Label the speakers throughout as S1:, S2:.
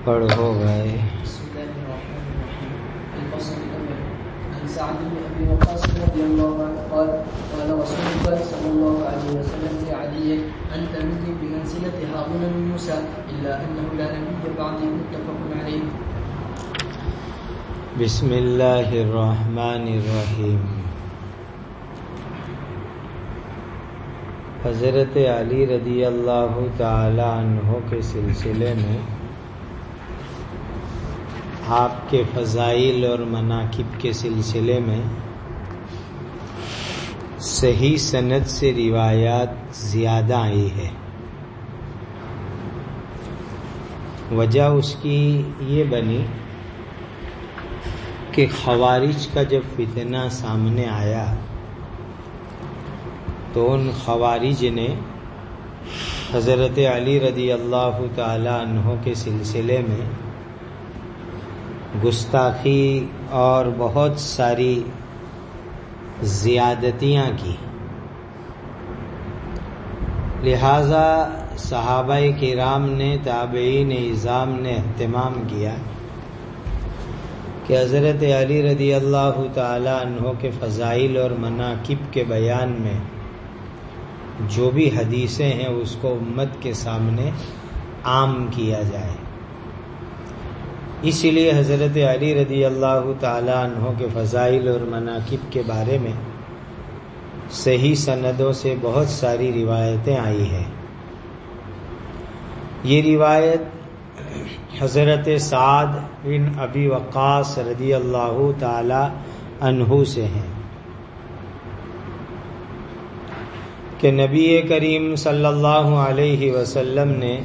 S1: پڑھو گئے.
S2: بسم الله الرحمن الرحيم. الفصل الأول. عن سعد بن أبي وقاص رضي الله عنه قال قال رسول الله صلى الله عليه وسلم لعلي أنت مني بمنزلة هارون من موسى إلا أنه لا نبي بعدي. متفق عليه.
S1: بسم اللہ الرحمن الرحیم. حضرت علی رضی اللہ تعالی عنہ کے سلسلے میں آپ کے فضائل اور مناقب کے سلسلے میں صحیح سند سے روایات زیادہ آئی ہے. وجہ اس کی یہ بنی کہ خوارج کا جب فتنہ سامنے آیا تو ان خوارج نے حضرت علی رضی اللہ تعالی عنہ کے سلسلے میں گستاخی اور بہت ساری زیادتیاں کی. لہذا صحابہ کرام نے تابعین اعظام نے اہتمام کیا کہ حضرت علی رضی اللہ تعالی عنہ کے فضائل اور مناقب کے بیان میں جو بھی حدیثیں ہیں اس کو امت کے سامنے عام کیا جائے. اسی لیے حضرت علی رضی اللہ تعالی عنہ کے فضائل اور مناقب کے بارے میں صحیح سندوں سے بہت ساری روایتیں آئی ہیں. یہ روایت حضرت سعد بن ابی وقاص رضی اللہ تعالی عنہ سے ہیں کہ نبی کریم صلی اللہ علیہ وسلم نے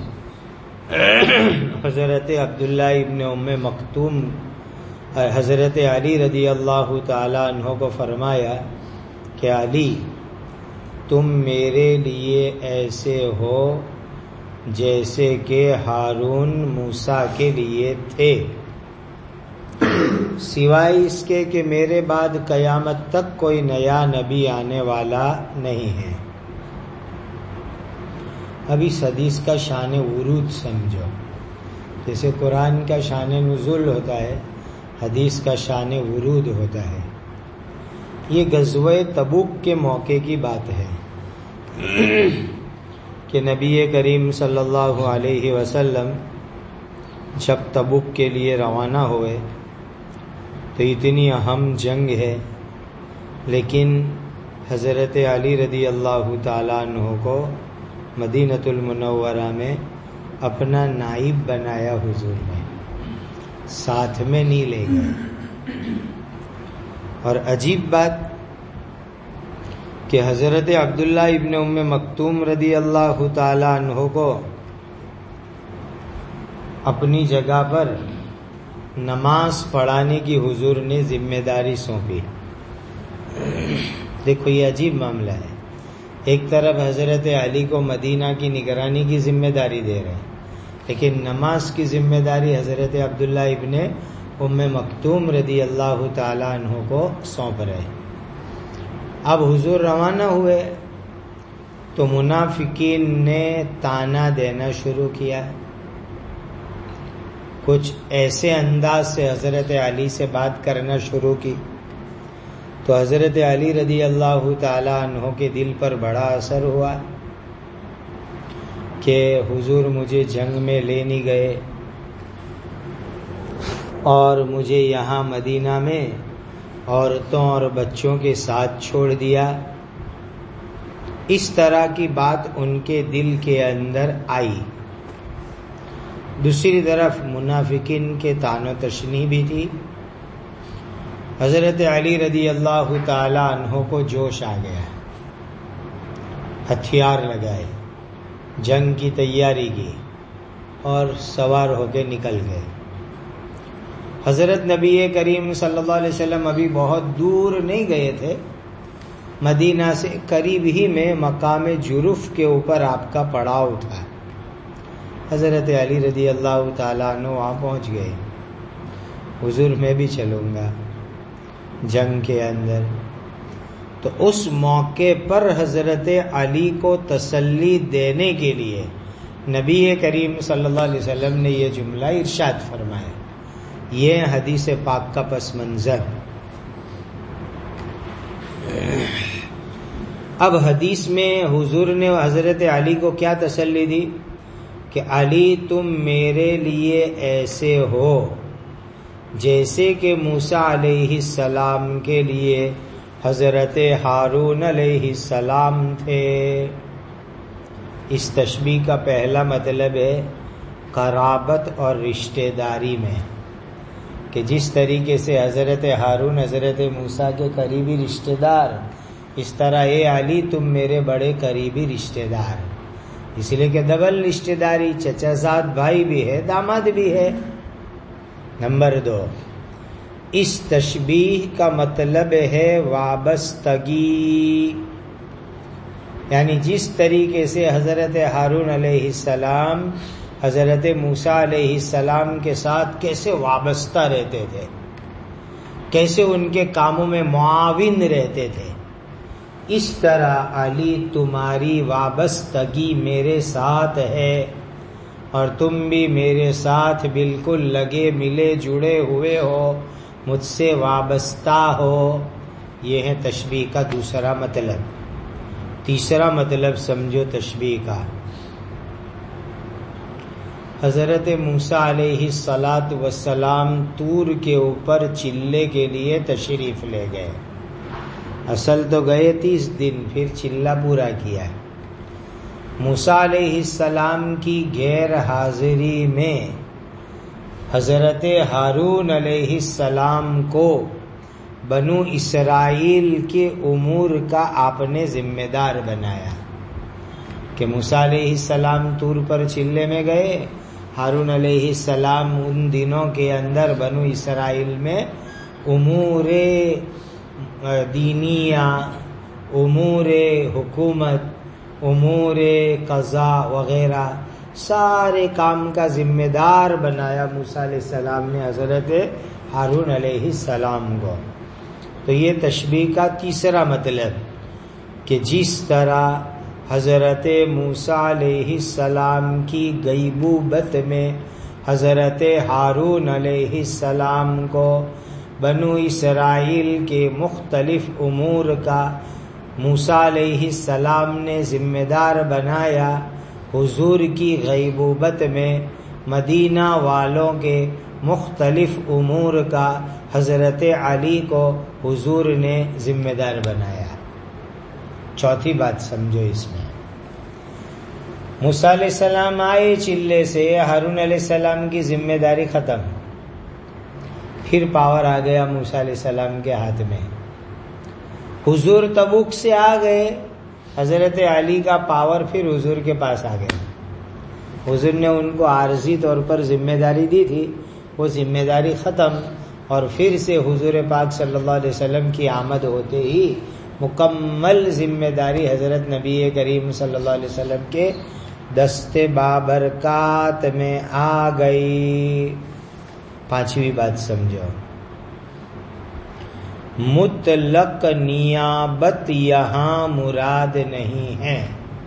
S1: حضرت عبداللہ ابن ام مکتوم حضرت علی رضی اللہ تعالی عنہ کو فرمایا کہ علی تم میرے لیے ایسے ہو جیسے کہ ہارون موسیٰ کے لیے تھے، سوائے اس کے کہ میرے بعد قیامت تک کوئی نیا نبی آنے والا نہیں ہے. اب اس حدیث کا شان ورود سمجھو. جیسے قرآن کا شان نزول ہوتا ہے، حدیث کا شان ورود ہوتا ہے. یہ غزوہ تبوک کے موقع کی بات ہے کہ نبی کریم صلی اللہ علیہ وسلم جب تبوک کے لیے روانہ ہوئے تو اتنی اہم جنگ ہے، لیکن حضرت علی رضی اللہ تعالیٰ عنہ کو مدینۃ المنورہ میں اپنا نائب بنایا. حضور نے ساتھ میں نہیں لے گئے. اور عجیب بات کہ حضرت عبداللہ ابن ام مکتوم رضی اللہ تعالی عنہ کو اپنی جگہ پر نماز پڑھانے کی حضور نے ذمہ داری سونپی. دیکھو یہ عجیب معاملہ ہے. ایک طرف حضرت علی کو مدینہ کی نگرانی کی ذمہ داری دے رہے ہیں، لیکن نماز کی ذمہ داری حضرت عبداللہ ابن ام مکتوم رضی اللہ تعالی عنہ کو سونپ رہے. اب حضور روانہ ہوئے تو منافقین نے طعنہ دینا شروع کیا. کچھ ایسے انداز سے حضرت علی سے بات کرنا شروع کی تو حضرت علی رضی اللہ تعالی عنہ کے دل پر بڑا اثر ہوا کہ حضور مجھے جنگ میں لے نہیں گئے اور مجھے یہاں مدینہ میں عورتوں اور بچوں کے ساتھ چھوڑ دیا. اس طرح کی بات ان کے دل کے اندر آئی. دوسری طرف منافقین کے طعن و تشنیع بھی تھی. حضرت علی رضی اللہ تعالی عنہ کو جوش آ گیا، ہتھیار لگائے، جنگ کی تیاری کی اور سوار ہو کے نکل گئے. حضرت نبی کریم صلی اللہ علیہ وسلم ابھی بہت دور نہیں گئے تھے، مدینہ سے قریب ہی میں مقام جرف کے اوپر آپ کا پڑاؤ تھا. حضرت علی رضی اللہ تعالیٰ عنہ وہاں پہنچ گئے. حضور میں بھی چلوں گا جنگ کے اندر. تو اس موقع پر حضرت علی کو تسلی دینے کے لیے نبی کریم صلی اللہ علیہ وسلم نے یہ جملہ ارشاد فرمایا. یہ حدیث پاک کا پس منظر. اب حدیث میں حضور نے حضرت علی کو کیا تسلی دی کہ علی تم میرے لیے ایسے ہو جیسے کہ موسیٰ علیہ السلام کے لیے حضرت ہارون علیہ السلام تھے. اس تشبیہ کا پہلا مطلب ہے قرابت اور رشتہ داری میں، کہ جس طریقے سے حضرت ہارون حضرت موسیٰ کے قریبی رشتہ دار، اس طرح اے علی تم میرے بڑے قریبی رشتہ دار. اس لیے کہ ڈبل رشتہ داری، چچا زاد بھائی بھی ہے، داماد بھی ہے. نمبر 2، اس تشبیہ کا مطلب ہے وابستگی، یعنی جس طریقے سے حضرت ہارون علیہ السلام حضرت موسیٰ علیہ السلام کے ساتھ کیسے وابستہ رہتے تھے، کیسے ان کے کاموں میں معاون رہتے تھے، اس طرح علی تمہاری وابستگی میرے ساتھ ہے اور تم بھی میرے ساتھ بالکل لگے ملے جڑے ہوئے ہو، مجھ سے وابستہ ہو. یہ ہے تشبیہ کا دوسرا مطلب. تیسرا مطلب سمجھو تشبیہ کا. حضرت موسیٰ علیہ السلام طور کے اوپر چلے کے لیے تشریف لے گئے. اصل تو گئے 30 دن، پھر چلہ پورا کیا. موسیٰ علیہ السلام کی غیر حاضری میں حضرت ہارون علیہ السلام کو بنو اسرائیل کے امور کا آپ نے ذمہ دار بنایا کہ موسیٰ علیہ السلام طور پر چلے میں گئے، ہارون علیہ السلام ان دنوں کے اندر بنو اسرائیل میں امور دینیہ، امور حکومت، امور قضاء وغیرہ سارے کام کا ذمہ دار بنایا موسیٰ علیہ السلام نے حضرت ہارون علیہ السلام کو. تو یہ تشبیہ کا تیسرا مطلب کہ جس طرح حضرت موسیٰ علیہ السلام کی غیبوبت میں حضرت ہارون علیہ السلام کو بنو اسرائیل کے مختلف امور کا موسیٰ علیہ السلام نے ذمہ دار بنایا، حضور کی غیبوبت میں مدینہ والوں کے مختلف امور کا حضرت علی کو حضور نے ذمہ دار بنایا. چوتھی بات سمجھو اس میں، موسیٰ علیہ السلام آئے چلے سے، ہارون علیہ السلام کی ذمہ داری ختم، پھر پاور آ گیا موسیٰ علیہ السلام کے ہاتھ میں. حضور تبوک سے آ گئے، حضرت علی کا پاور پھر حضور کے پاس آ گیا. حضور نے ان کو عارضی طور پر ذمہ داری دی تھی، وہ ذمہ داری ختم، اور پھر سے حضور پاک صلی اللہ علیہ وسلم کی آمد ہوتے ہی مکمل ذمہ داری حضرت نبی کریم صلی اللہ علیہ وسلم کے دست بابرکات میں آ گئی. پانچویں بات سمجھو، مطلق نیابت یہاں مراد نہیں ہے.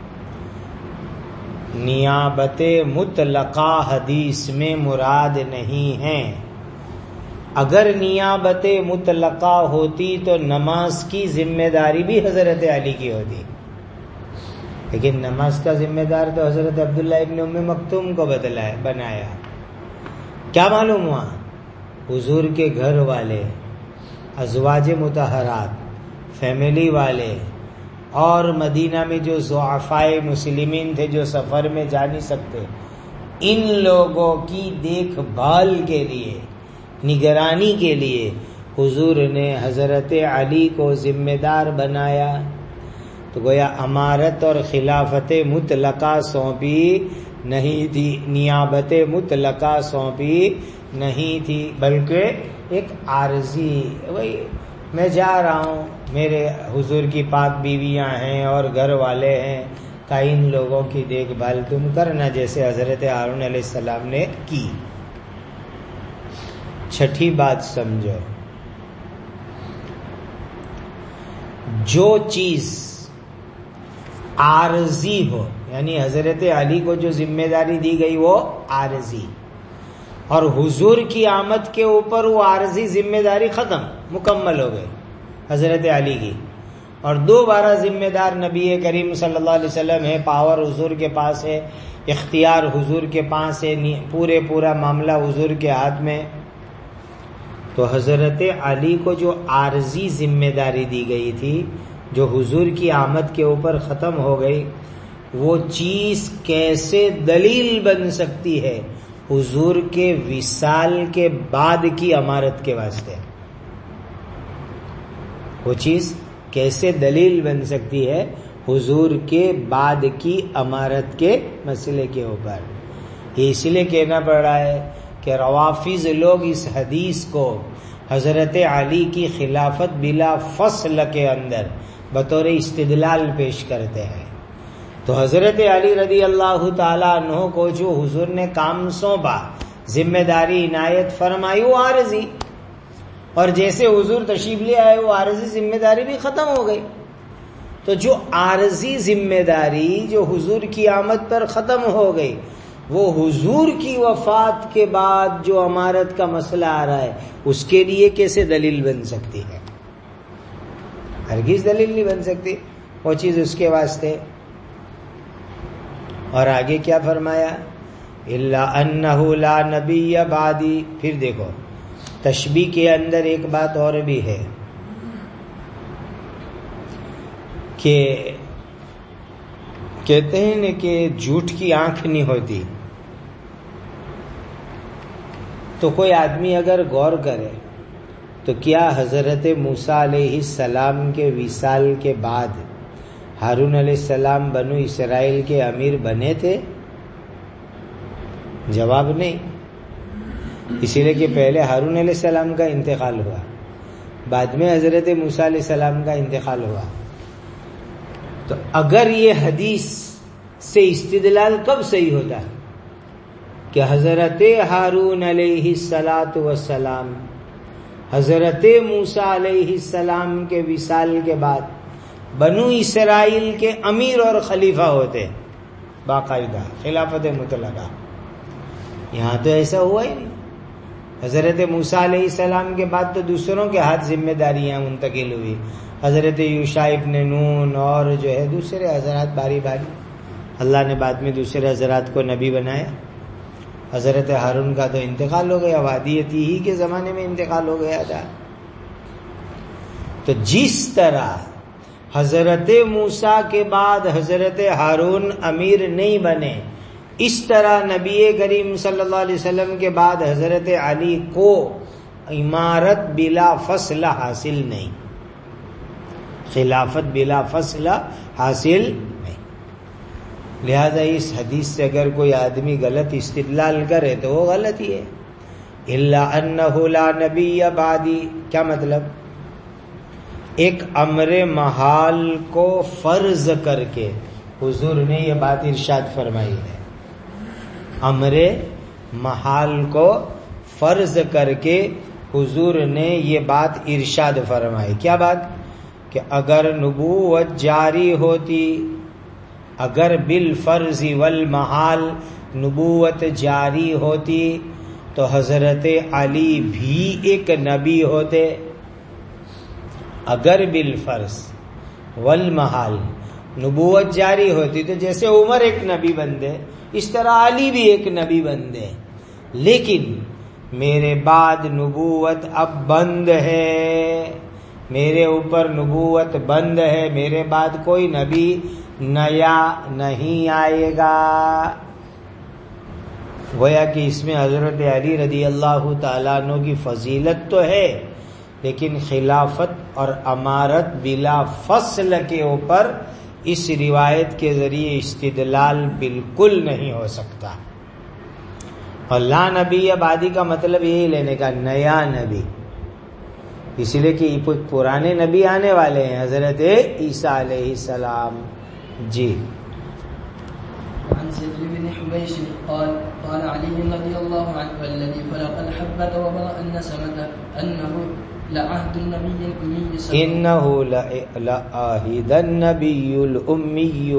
S1: نیابت مطلقہ حدیث میں مراد نہیں ہے. اگر نیابت مطلقہ ہوتی تو نماز کی ذمہ داری بھی حضرت علی کی ہوتی، لیکن نماز کا ذمہ دار تو حضرت عبداللہ ابن ام مکتوم کو بنایا. کیا معلوم ہوا؟ حضور کے گھر والے، ازواج مطہرات، فیملی والے، اور مدینہ میں جو ضعفائے مسلمین تھے جو سفر میں جا نہیں سکتے، ان لوگوں کی دیکھ بھال کے لیے، نگرانی کے لیے حضور نے حضرت علی کو ذمہ دار بنایا. تو گویا امارت اور خلافت مطلقہ سونپی نہیں تھی، نیابت مطلقہ سونپی نہیں تھی، بلکہ ایک عارضی، وہی میں جا رہا ہوں، میرے حضور کی پاک بیویاں ہیں اور گھر والے ہیں، کا ان لوگوں کی دیکھ بھال تم کرنا، جیسے حضرت ہارون علیہ السلام نے کی. چھٹی بات سمجھو، جو چیز عارضی ہو، یعنی حضرت علی کو جو ذمہ داری دی گئی وہ عارضی، اور حضور کی آمد کے اوپر وہ عارضی ذمہ داری ختم مکمل ہو گئی حضرت علی کی، اور دوبارہ ذمہ دار نبی کریم صلی اللہ علیہ وسلم ہے، پاور حضور کے پاس ہے، اختیار حضور کے پاس ہے، پورا معاملہ حضور کے ہاتھ میں. تو حضرت علی کو جو عارضی ذمہ داری دی گئی تھی جو حضور کی آمد کے اوپر ختم ہو گئی، وہ چیز کیسے دلیل بن سکتی ہے حضور کے وصال کے بعد کی امارت کے واسطے؟ وہ چیز کیسے دلیل بن سکتی ہے حضور کے بعد کی امارت کے مسئلے کے اوپر؟ یہ اس لیے کہنا پڑ رہا ہے کہ روافض لوگ اس حدیث کو حضرت علی کی خلافت بلا فصل کے اندر بطور استدلال پیش کرتے ہیں. تو حضرت علی رضی اللہ تعالی عنہ کو جو حضور نے کام سونپا، ذمہ داری عنایت فرمائی، وہ عارضی، اور جیسے حضور تشریف لے آئے وہ عارضی ذمہ داری بھی ختم ہو گئی. تو جو عارضی ذمہ داری جو حضور کی آمد پر ختم ہو گئی، وہ حضور کی وفات کے بعد جو امارت کا مسئلہ آ رہا ہے اس کے لیے کیسے دلیل بن سکتی ہے؟ ہرگز دلیل نہیں بن سکتی وہ چیز اس کے واسطے. اور آگے کیا فرمایا؟ الا انہ لا نبی بعدی. پھر دیکھو تشبیہ کے اندر ایک بات اور بھی ہے کہ کہتے ہیں نا کہ جھوٹ کی آنکھ نہیں ہوتی. تو کوئی آدمی اگر غور کرے تو کیا حضرت موسیٰ علیہ السلام کے وصال کے بعد ہارون علیہ السلام بنو اسرائیل کے امیر بنے تھے؟ جواب نہیں. اسی لیے کہ پہلے ہارون علیہ السلام کا انتقال ہوا، بعد میں حضرت موسیٰ علیہ السلام کا انتقال ہوا. تو اگر یہ حدیث سے استدلال کب صحیح ہوتا ہے کہ حضرت ہارون علیہ السلام حضرت موسیٰ علیہ السلام کے وصال کے بعد بنو اسرائیل کے امیر اور خلیفہ ہوتے باقاعدہ خلافت مطلقہ. یہاں تو ایسا ہوا ہی نہیں. حضرت موسیٰ علیہ السلام کے بعد تو دوسروں کے ہاتھ ذمہ داریاں منتقل ہوئی، حضرت یوشع ابن نون اور جو ہے دوسرے حضرات باری باری. اللہ نے بعد میں دوسرے حضرات کو نبی بنایا. حضرت ہارون کا تو انتقال ہو گیا، وادیتی ہی کے زمانے میں انتقال ہو گیا تھا. تو جس طرح حضرت موسیٰ کے بعد حضرت ہارون امیر نہیں بنے، اس طرح نبی کریم صلی اللہ علیہ وسلم کے بعد حضرت علی کو امارت بلا فصل حاصل نہیں، خلافت بلا فصل حاصل نہیں. لہذا اس حدیث سے اگر کوئی آدمی غلط استدلال کرے تو وہ غلط ہی ہے. الا انہ لا نبی بعدی، کیا مطلب؟ ایک امر محال کو فرض کر کے حضور نے یہ بات ارشاد فرمائی ہے. امر محال کو فرض کر کے حضور نے یہ بات ارشاد فرمائی. کیا بات؟ کہ اگر نبوت جاری ہوتی، اگر بالفرض والمحال نبوت جاری ہوتی تو حضرت علی بھی ایک نبی ہوتے. اگر بالفرض والمحال نبوت جاری ہوتی تو جیسے عمر ایک نبی بندے اس طرح علی بھی ایک نبی بندے. لیکن میرے بعد نبوت اب بند ہے، میرے اوپر نبوت بند ہے، میرے بعد کوئی نبی نیا نہیں آئے گا. گویا کہ اس میں حضرت علی رضی اللہ تعالیٰ عنہ کی فضیلت تو ہے، لیکن خلافت اور امارت بلا فصل کے اوپر اس روایت کے ذریعے استدلال بالکل نہیں ہو سکتا. اور لا نبی بعدی کا مطلب یہی لینے کا، نیا نبی. اسی لیے کہ پرانے نبی آنے والے ہیں، حضرت عیسیٰ علیہ السلام. جی
S2: عن سيد بن حبيش قال علي رضي الله عنه الذي فلق الحبة وبرأ النسمة أنه لعهد النبي الأمي صلى
S1: إنه لعهد النبي الأمي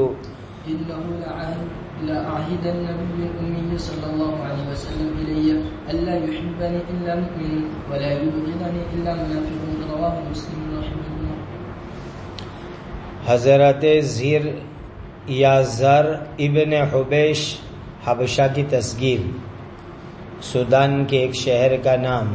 S2: لعهد النبي الأمي صلى الله عليه وسلم إلي ألا يحبني إلا مؤمن ولا يبغضني إلا منافق. رواه مسلم رحمه الله.
S1: حضرت زر یا زر ابن حبیش حبشہ کی تصغیر، سودان کے ایک شہر کا نام.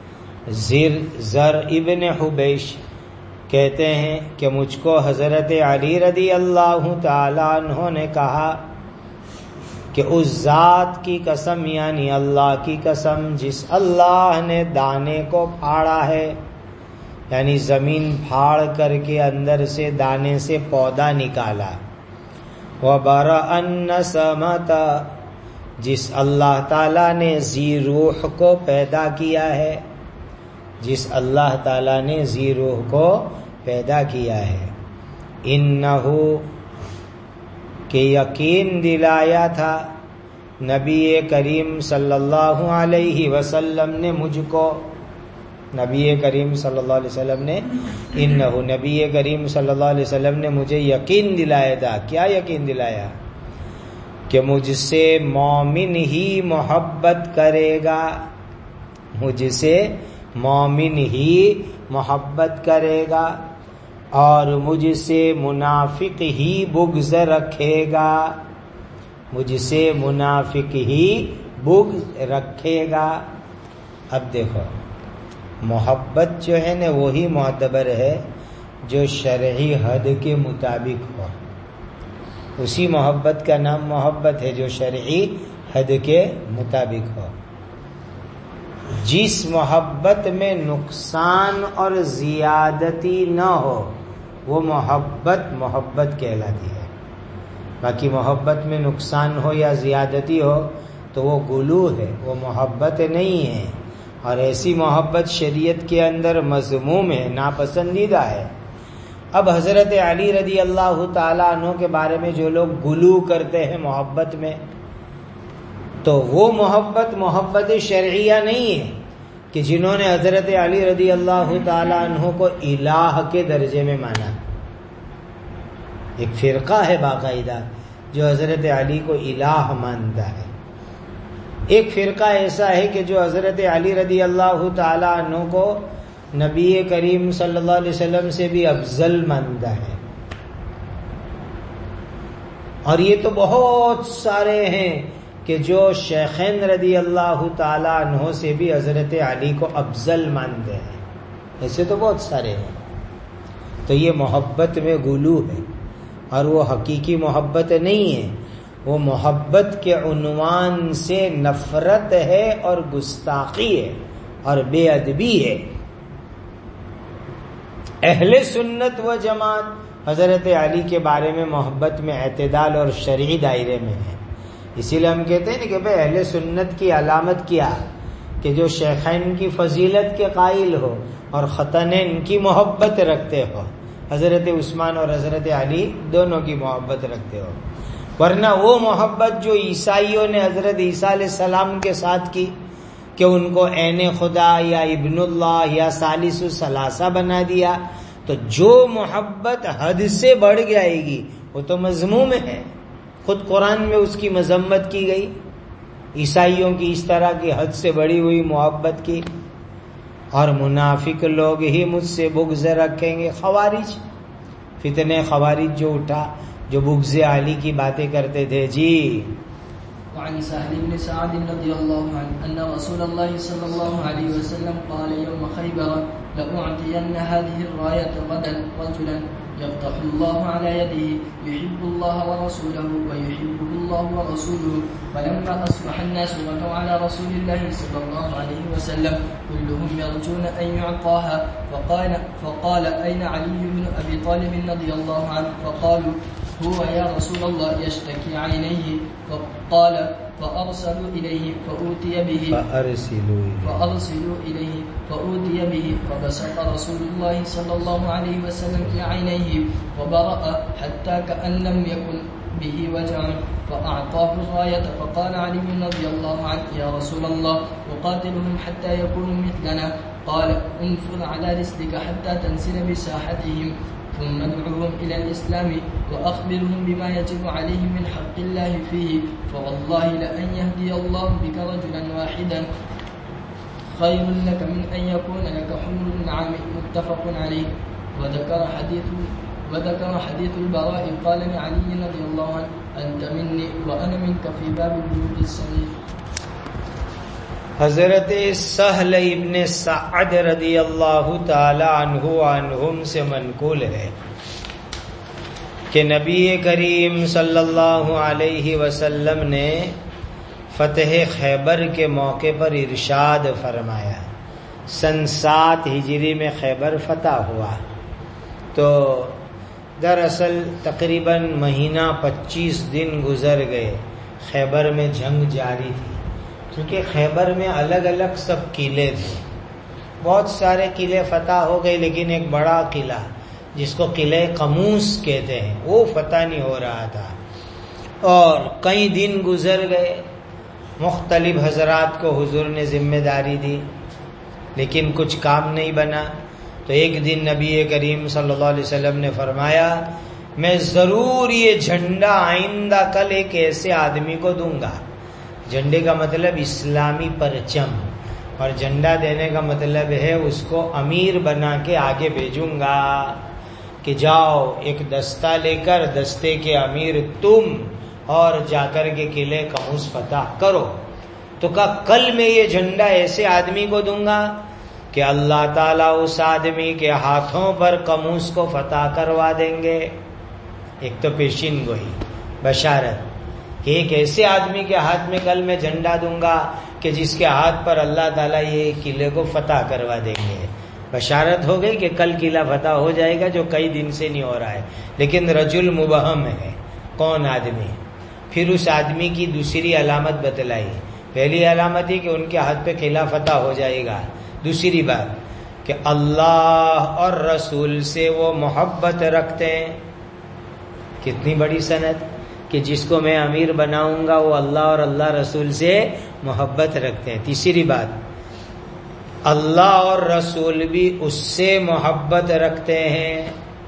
S1: زر ابن حبیش کہتے ہیں کہ مجھ کو حضرت علی رضی اللہ تعالیٰ عنہ نے کہا کہ اس ذات کی قسم، یعنی اللہ کی قسم، جس اللہ نے دانے کو پھاڑا ہے، یعنی زمین پھاڑ کر کے اندر سے دانے سے پودا نکالا، وَبَرَأَ النَّسَمَةَ، جس اللہ تعالیٰ نے ذی روح کو پیدا کیا ہے، جس اللہ تعالیٰ نے ذی روح کو پیدا کیا ہے. انہو، کہ یقین دلایا تھا نبی کریم صلی اللہ علیہ وسلم نے مجھ کو، نبی کریم صلی اللہ علیہ وسلم نے، انہو، نبی کریم صلی اللہ علیہ وسلم نے مجھے یقین دلایا تھا. کیا یقین دلایا؟ کہ مجھ سے مومن ہی محبت کرے گا، مجھ سے مومن ہی محبت کرے گا، اور مجھ سے منافق ہی بغض رکھے گا، مجھ سے منافق ہی بغض رکھے گا. اب دیکھو، محبت جو ہے نا وہی معتبر ہے جو شرعی حد کے مطابق ہو. اسی محبت کا نام محبت ہے جو شرعی حد کے مطابق ہو. جس محبت میں نقصان اور زیادتی نہ ہو وہ محبت کہلاتی ہے. باقی محبت میں نقصان ہو یا زیادتی ہو تو وہ غلو ہے، وہ محبت نہیں ہے. اور ایسی محبت شریعت کے اندر مذموم ہے، ناپسندیدہ ہے. اب حضرت علی رضی اللہ تعالیٰ عنہ کے بارے میں جو لوگ غلو کرتے ہیں محبت میں، تو وہ محبت شرعیہ نہیں ہے کہ جنہوں نے حضرت علی رضی اللہ تعالیٰ عنہ کو الہ کے درجے میں مانا. ایک فرقہ ہے باقاعدہ جو حضرت علی کو الہ مانتا ہے. ایک فرقہ ایسا ہے کہ جو حضرت علی رضی اللہ تعالیٰ عنہ کو نبی کریم صلی اللہ علیہ وسلم سے بھی افضل مانتا ہے. اور یہ تو بہت سارے ہیں کہ جو شیخین رضی اللہ تعالیٰ عنہ سے بھی حضرت علی کو افضل مانتے ہیں. ایسے تو بہت سارے ہیں. تو یہ محبت میں غلو ہے، اور وہ حقیقی محبت نہیں ہے. وہ محبت کے عنوان سے نفرت ہے اور گستاخی ہے اور بے ادبی ہے. اہل سنت و جماعت حضرت علی کے بارے میں محبت میں اعتدال اور شرعی دائرے میں ہے. اسی لیے ہم کہتے ہیں کہ بھئی اہل سنت کی علامت کیا؟ کہ جو شیخین کی فضیلت کے قائل ہو اور خطنین کی محبت رکھتے ہو، حضرت عثمان اور حضرت علی دونوں کی محبت رکھتے ہو. ورنہ وہ محبت جو عیسائیوں نے حضرت عیسیٰ علیہ السلام کے ساتھ کی کہ ان کو عین خدا یا ابن اللہ یا ثالث الثلاثہ بنا دیا، تو جو محبت حد سے بڑھ جائے گی وہ تو مذموم ہے. خود قرآن میں اس کی مذمت کی گئی، عیسائیوں کی اس طرح کی حد سے بڑی ہوئی محبت کی. اور منافق لوگ ہی مجھ سے بغض رکھیں گے. خوارج، فتنہ خوارج جو اٹھا، جو بغض علی کی باتیں کرتے تھے. جی
S2: وعن سهل بن سعد رضي الله عنه أن رسول الله صلى الله عليه وسلم قال يوم خيبر لأعطين هذه الراية غدا رجلا يفتح الله على يده يحب الله ورسوله ويحبه الله ورسوله. فلما أصبح الناس غدوا على رسول الله صلى الله عليه وسلم كلهم يرجون أن يعطاها. فقال أين علي بن أبي طالب رضي الله عنه؟ فقالوا هو يا رسول الله يشتكي عينيه. فقال فأرسلوا إليه فأوتي به فبصق رسول الله صلى الله عليه وسلم في عينيه فبرأ حتى كأن لم يكن به وجع فأعطاه الراية فقال علي رضي الله عنه يا رسول الله أقاتلهم حتى يكونوا مثلنا قال انفذ على رسلك حتى تنزل بساحتهم ثم ادعوهم إلى الإسلام وأخبرهم بما يجب عليهم من حق الله فيه فوالله لأن يهدي الله بك رجلا واحدا خير لك من أن يكون لك حمر النعام متفق عليه. وذكر حديث البراء قال لعلي رضي الله عنه أنت مني وأنا منك في باب الوجود الصغير.
S1: حضرت سہل ابن سعد رضی اللہ تعالی عنہم سے منقول ہے کہ نبی کریم صلی اللہ علیہ وسلم نے فتح خیبر کے موقع پر ارشاد فرمایا. سن 7 ہجری میں خیبر فتح ہوا تو دراصل تقریباً مہینہ 25 دن گزر گئے. خیبر میں جنگ جاری تھی کیونکہ خیبر میں الگ الگ سب قلعے تھے. بہت سارے قلعے فتح ہو گئے لیکن ایک بڑا قلعہ جس کو قلعہ قموس کہتے ہیں وہ فتح نہیں ہو رہا تھا. اور کئی دن گزر گئے. مختلف حضرات کو حضور نے ذمہ داری دی لیکن کچھ کام نہیں بنا. تو ایک دن نبی کریم صلی اللہ علیہ وسلم نے فرمایا میں ضرور یہ جھنڈا آئندہ کل ایک ایسے آدمی کو دوں گا. جھنڈے کا مطلب اسلامی پرچم اور جھنڈا دینے کا مطلب ہے اس کو امیر بنا کے آگے بھیجوں گا کہ جاؤ ایک دستہ لے کر دستے کے امیر تم اور جا کر کے قلعے قموس فتح کرو. تو کہا کل میں یہ جھنڈا ایسے آدمی کو دوں گا کہ اللہ تعالیٰ اس آدمی کے ہاتھوں پر قموس کو فتح کروا دیں گے. ایک تو پیشین گوئی بشارت کہ ایک ایسے آدمی کے ہاتھ میں کل میں جھنڈا دوں گا کہ جس کے ہاتھ پر اللہ تعالیٰ یہ قلعے کو فتح کروا دیں گے. بشارت ہو گئی کہ کل قلعہ فتح ہو جائے گا جو کئی دن سے نہیں ہو رہا ہے لیکن رجل مبہم ہے کون آدمی. پھر اس آدمی کی دوسری علامت بتلائی. پہلی علامت ہی کہ ان کے ہاتھ پہ قلعہ فتح ہو جائے گا. دوسری بات کہ اللہ اور رسول سے وہ محبت رکھتے ہیں. کتنی بڑی سند کہ جس کو میں امیر بناؤں گا وہ اللہ اور اللہ رسول سے محبت رکھتے ہیں. تیسری بات اللہ اور رسول بھی اس سے محبت رکھتے ہیں.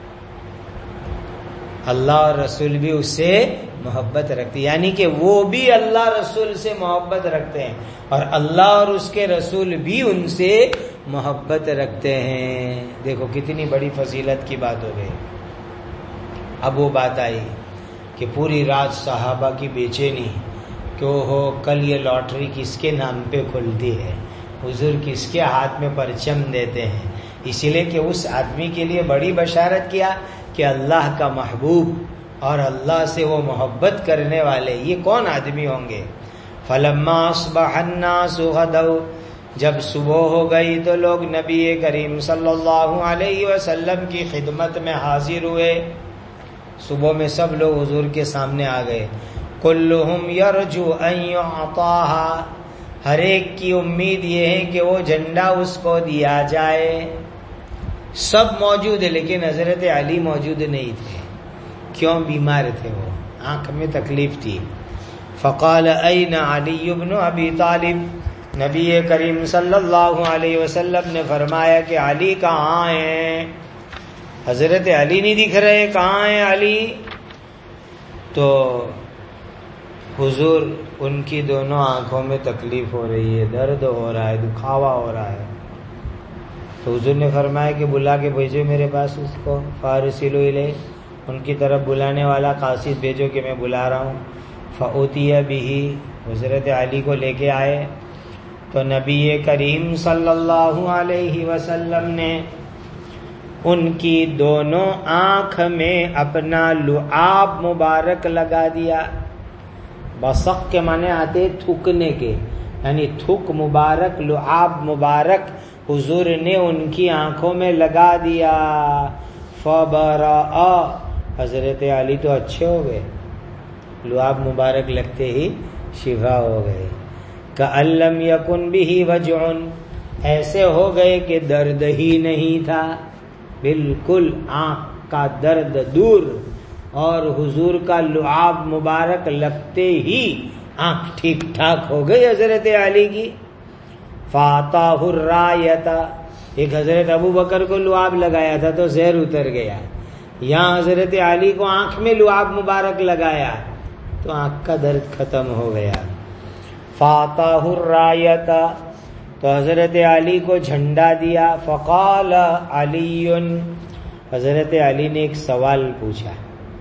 S1: اللہ اور رسول بھی اس سے محبت رکھتے ہیں یعنی کہ وہ بھی اللہ رسول سے محبت رکھتے ہیں اور اللہ اور اس کے رسول بھی ان سے محبت رکھتے ہیں. دیکھو کتنی بڑی فضیلت کی بات ہو گئی. اب وہ بات آئی کہ پوری رات صحابہ کی بے چینی کہ ہو کل یہ لاٹری کس کے نام پہ کھلتی ہے, حضور کس کے ہاتھ میں پرچم دیتے ہیں. اسی لیے کہ اس آدمی کے لیے بڑی بشارت کیا کہ اللہ کا محبوب اور اللہ سے وہ محبت کرنے والے یہ کون آدمی ہوں گے. فلما اصبح الناس غدوا, جب صبح ہو گئی تو لوگ نبی کریم صلی اللہ علیہ وسلم کی خدمت میں حاضر ہوئے. صبح میں سب لوگ حضور کے سامنے آ گئے. کلہم یرجو ان یعطاها, ہر ایک کی امید یہ ہے کہ وہ جھنڈا اس کو دیا جائے. سب موجود ہے لیکن حضرت علی موجود نہیں تھے. کیوں؟ بیمار تھے, وہ آنکھ میں تکلیف تھی. فقال این علی بن ابی طالب, نبی کریم صلی اللہ علیہ وسلم نے فرمایا کہ علی کہاں ہیں؟ حضرت علی نہیں دکھ رہے, کہاں ہیں علی؟ تو حضور ان کی دونوں آنکھوں میں تکلیف ہو رہی ہے, درد ہو رہا ہے, دکھاوا ہو رہا ہے. تو حضور نے فرمایا کہ بلا کے بھیجو میرے پاس اس کو. فارسلو الیہ, ان کی طرف بلانے والا قاصد بھیجو کہ میں بلا رہا ہوں. فأتی بہ, حضرت علی کو لے کے آئے. تو نبی کریم صلی اللہ علیہ وسلم نے ان کی دونوں آنکھ میں اپنا لعاب مبارک لگا دیا. بصق کے معنی آتے تھوکنے کے, یعنی تھوک مبارک, لعاب مبارک حضور نے ان کی آنکھوں میں لگا دیا. فبرأ, حضرت علی تو اچھے ہو گئے, لعاب مبارک لگتے ہی شفا ہو گئے. کأن لم یکن بہ وجع, ایسے ہو گئے کہ درد ہی نہیں تھا, بالکل آنکھ کا درد دور. اور حضور کا لعاب مبارک لگتے ہی آنکھ ٹھیک ٹھاک ہو گئی حضرت علی کی. فاتاہ الرایۃ، ایک حضرت ابو بکر کو لعاب لگایا تھا تو زہر اتر گیا، یہاں حضرت علی کو آنکھ میں لعاب مبارک لگایا تو آنکھ کا درد ختم ہو گیا. فاتاہ الرایۃ، تو حضرت علی کو جھنڈا دیا. فقال علی، حضرت علی نے ایک سوال پوچھا.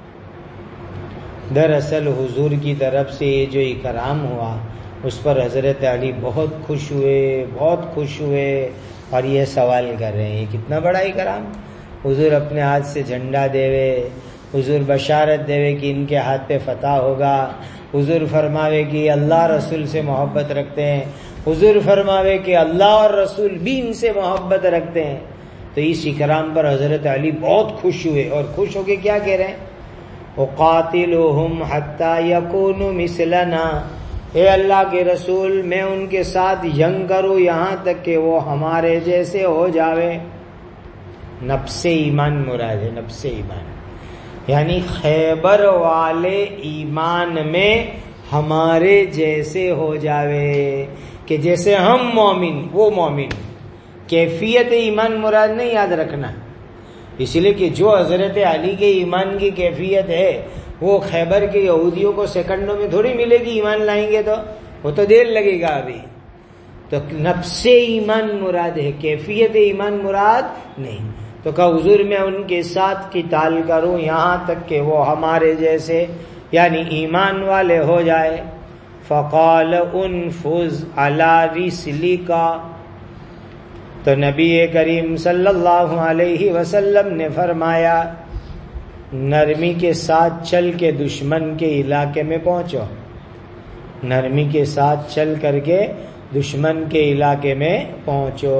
S1: دراصل حضور کی طرف سے یہ جو اکرام ہوا اس پر حضرت علی بہت خوش ہوئے اور یہ سوال کر رہے ہیں کتنا بڑا اکرام. حضور اپنے ہاتھ سے جھنڈا دیوے، حضور بشارت دیوے کہ ان کے ہاتھ پہ فتح ہوگا، حضور فرماوے کہ اللہ رسول سے محبت رکھتے ہیں، حضور فرماوے کہ اللہ اور رسول بھی ان سے محبت رکھتے ہیں. تو اس اکرام پر حضرت علی بہت خوش ہوئے اور خوش ہو کے کیا کہہ رہے ہیں؟ اقاتلهم حتی یکونوا مثلنا، اے اللہ کے رسول میں ان کے ساتھ جنگ کروں یہاں تک کہ وہ ہمارے جیسے ہو جاوے. نفس ایمان مراد ہے، نفس ایمان یعنی خیبر والے ایمان میں ہمارے جیسے ہو جاوے، کہ جیسے ہم مومن وہ مومن. کیفیت ایمان مراد نہیں، یاد رکھنا، اس لیے کہ جو حضرت علی کے ایمان کی کیفیت ہے وہ خیبر کے یہودیوں کو سیکنڈوں میں تھوڑی ملے گی. ایمان لائیں گے تو وہ تو دیر لگے گا ابھی. تو نفس ایمان مراد ہے، کیفیت ایمان مراد نہیں. تو کہا حضور میں ان کے ساتھ قتال کروں یہاں تک کہ وہ ہمارے جیسے یعنی ایمان والے ہو جائے. فقال انفذ علی رسلک، تو نبی کریم صلی اللہ علیہ وسلم نے فرمایا نرمی کے ساتھ چل کے دشمن کے علاقے میں پہنچو، نرمی کے ساتھ چل کر کے دشمن کے علاقے میں پہنچو،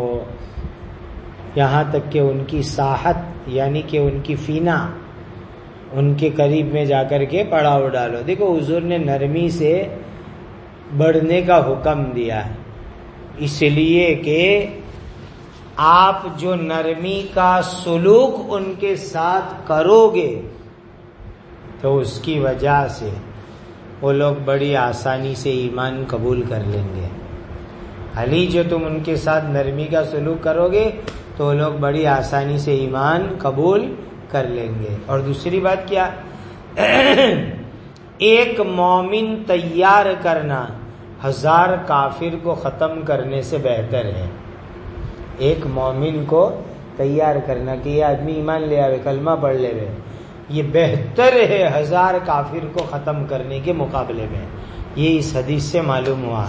S1: یہاں تک کہ ان کی ساحت یعنی کہ ان کی فینا، ان کے قریب میں جا کر کے پڑاؤ ڈالو. دیکھو حضور نے نرمی سے بڑھنے کا حکم دیا اس لیے کہ آپ جو نرمی کا سلوک ان کے ساتھ کرو گے تو اس کی وجہ سے وہ لوگ بڑی آسانی سے ایمان قبول کر لیں گے. علی جو تم ان کے ساتھ نرمی کا سلوک کرو گے تو وہ لوگ بڑی آسانی سے ایمان قبول کر لیں گے. اور دوسری بات کیا؟ ایک مومن تیار کرنا 1000 کافر کو ختم کرنے سے بہتر ہے. ایک مومن کو تیار کرنا کہ یہ آدمی ایمان لے آوے، کلمہ پڑھ لے وے، یہ بہتر ہے 1000 کافر کو ختم کرنے کے مقابلے میں. یہ اس حدیث سے معلوم ہوا.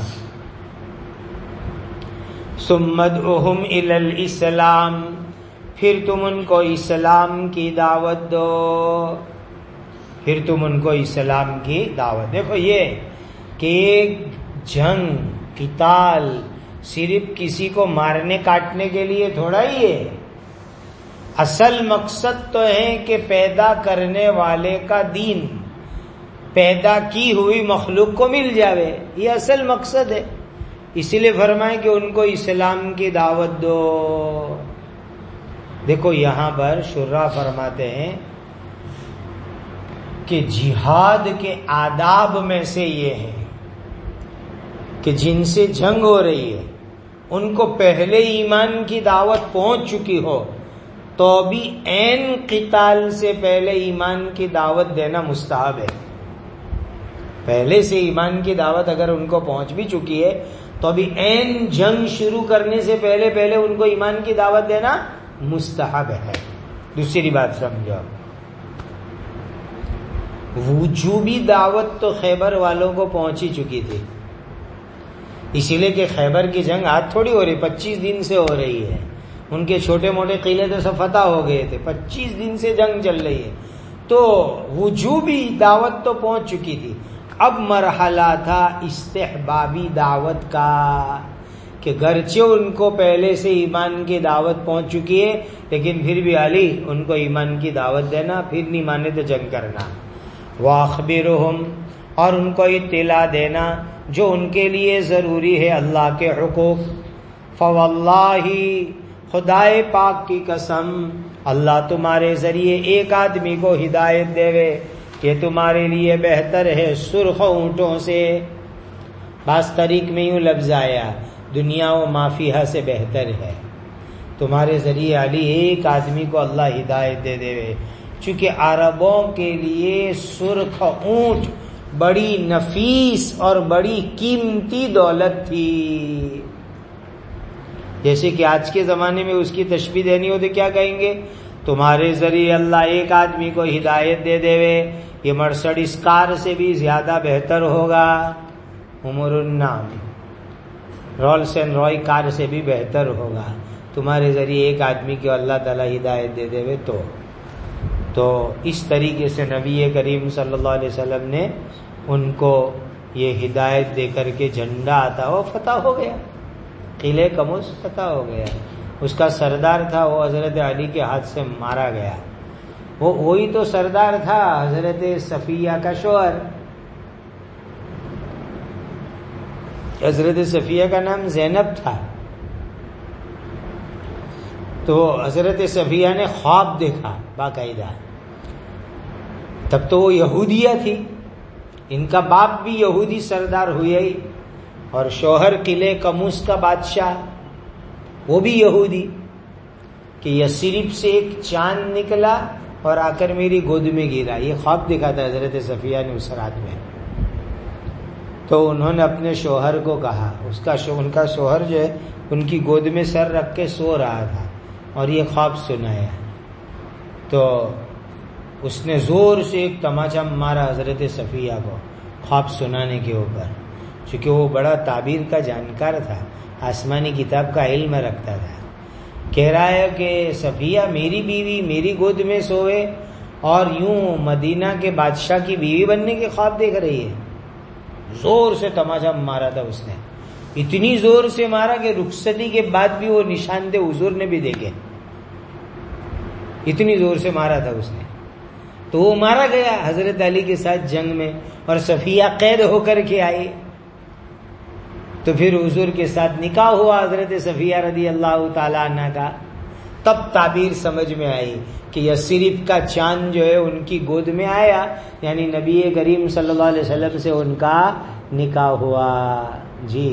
S1: ثم ادعوہم الی الاسلام، پھر تم ان کو اسلام کی دعوت دو، پھر تم ان کو اسلام کی دعوت. دیکھو یہ کہ ایک جنگ قتال صرف کسی کو مارنے کاٹنے کے لیے تھوڑا ہی ہے. اصل مقصد تو ہے کہ پیدا کرنے والے کا دین پیدا کی ہوئی مخلوق کو مل جاوے، یہ اصل مقصد ہے. اسی لیے فرمائے کہ ان کو اسلام کی دعوت دو. دیکھو یہاں پر شراح فرماتے ہیں کہ جہاد کے آداب میں سے یہ ہے کہ جن سے جنگ ہو رہی ہے ان کو پہلے ایمان کی دعوت پہنچ چکی ہو تو بھی عین قتال سے پہلے ایمان کی دعوت دینا مستحب ہے. پہلے سے ایمان کی دعوت اگر ان کو پہنچ بھی چکی ہے تو بھی عین جنگ شروع کرنے سے پہلے ان کو ایمان کی دعوت دینا مستحب ہے. دوسری بات سمجھو، وجوبی دعوت تو خیبر والوں کو پہنچ ہی چکی تھی، اسی لیے کہ خیبر کی جنگ آج تھوڑی ہو رہی، 25 دن سے ہو رہی ہے. ان کے چھوٹے موٹے قلعے تو سب فتح ہو گئے تھے، 25 دن سے جنگ چل رہی ہے، تو وجوبی دعوت تو پہنچ چکی تھی. اب مرحلہ تھا استحبابی دعوت کا کہ گرچہ ان کو پہلے سے ایمان کی دعوت پہنچ چکی ہے لیکن پھر بھی علی ان کو ایمان کی دعوت دینا، پھر نہیں مانے تو جنگ کرنا. واخبرہم، اور ان کو اطلاع دینا جو ان کے لیے ضروری ہے اللہ کے حقوق. فواللہ، خدائے پاک کی قسم، اللہ تمہارے ذریعے ایک آدمی کو ہدایت دے، یہ تمہارے لیے بہتر ہے سرخ اونٹوں سے. بعض طریق میں یوں لفظ آیا دنیا و مافیہ سے بہتر ہے. تمہارے ذریعے علی ایک آدمی کو اللہ ہدایت دے. چونکہ عربوں کے لیے سرخ اونٹ بڑی نفیس اور بڑی قیمتی دولت تھی. جیسے کہ آج کے زمانے میں اس کی تشبیہ دینی ہو تو کیا کہیں گے؟ تمہارے ذریعے اللہ ایک آدمی کو ہدایت دے، یہ مرسڈیز کار سے بھی زیادہ بہتر ہوگا، عمر النام رولس اینڈ رائے کار سے بھی بہتر ہوگا. تمہارے ذریعے ایک آدمی کو اللہ تعالی ہدایت دے تو اس طریقے سے نبی کریم صلی اللہ علیہ وسلم نے ان کو یہ ہدایت دے کر کے جھنڈا آتا وہ فتح ہو گیا، قلعہ قموس فتح ہو گیا. اس کا سردار تھا وہ حضرت علی کے ہاتھ سے مارا گیا. وہی تو سردار تھا حضرت صفیہ کا شوہر. حضرت صفیہ کا نام زینب تھا. تو حضرت صفیہ نے خواب دیکھا باقاعدہ. تب تو وہ یہودیہ تھی، ان کا باپ بھی یہودی سردار ہوئے ہی، اور شوہر قلعہ قموس کا بادشاہ وہ بھی یہودی. کہ یثرب سے ایک چاند نکلا اور آ کر میری گود میں گرا. یہ خواب دیکھا تھا حضرت صفیہ نے اس رات میں. تو انہوں نے اپنے شوہر کو کہا، ان کا شوہر جو ہے ان کی گود میں سر رکھ کے سو رہا تھا اور یہ خواب سنایا. تو اس نے زور سے ایک تماچا مارا حضرت صفیہ کو خواب سنانے کے اوپر، چونکہ وہ بڑا تعبیر کا جانکار تھا، آسمانی کتاب کا علم رکھتا تھا. کہہ رہا ہے کہ صفیہ میری بیوی میری گود میں سوئے اور یوں مدینہ کے بادشاہ کی بیوی بننے کے خواب دیکھ رہی ہے. زور سے تماچا مارا تھا اس نے، اتنی زور سے مارا کہ رخصتی کے بعد بھی وہ نشان دے حضور نے بھی دیکھے. اتنی زور سے مارا تھا اس نے. تو وہ مارا گیا حضرت علی کے ساتھ جنگ میں، اور صفیہ قید ہو کر کے آئی. تو پھر حضور کے ساتھ نکاح ہوا حضرت صفیہ رضی اللہ تعالیٰ عنہ کا. تب تعبیر سمجھ میں آئی کہ یثرب کا چاند جو ہے ان کی گود میں آیا، یعنی نبی کریم صلی اللہ علیہ وسلم سے ان کا نکاح ہوا. جی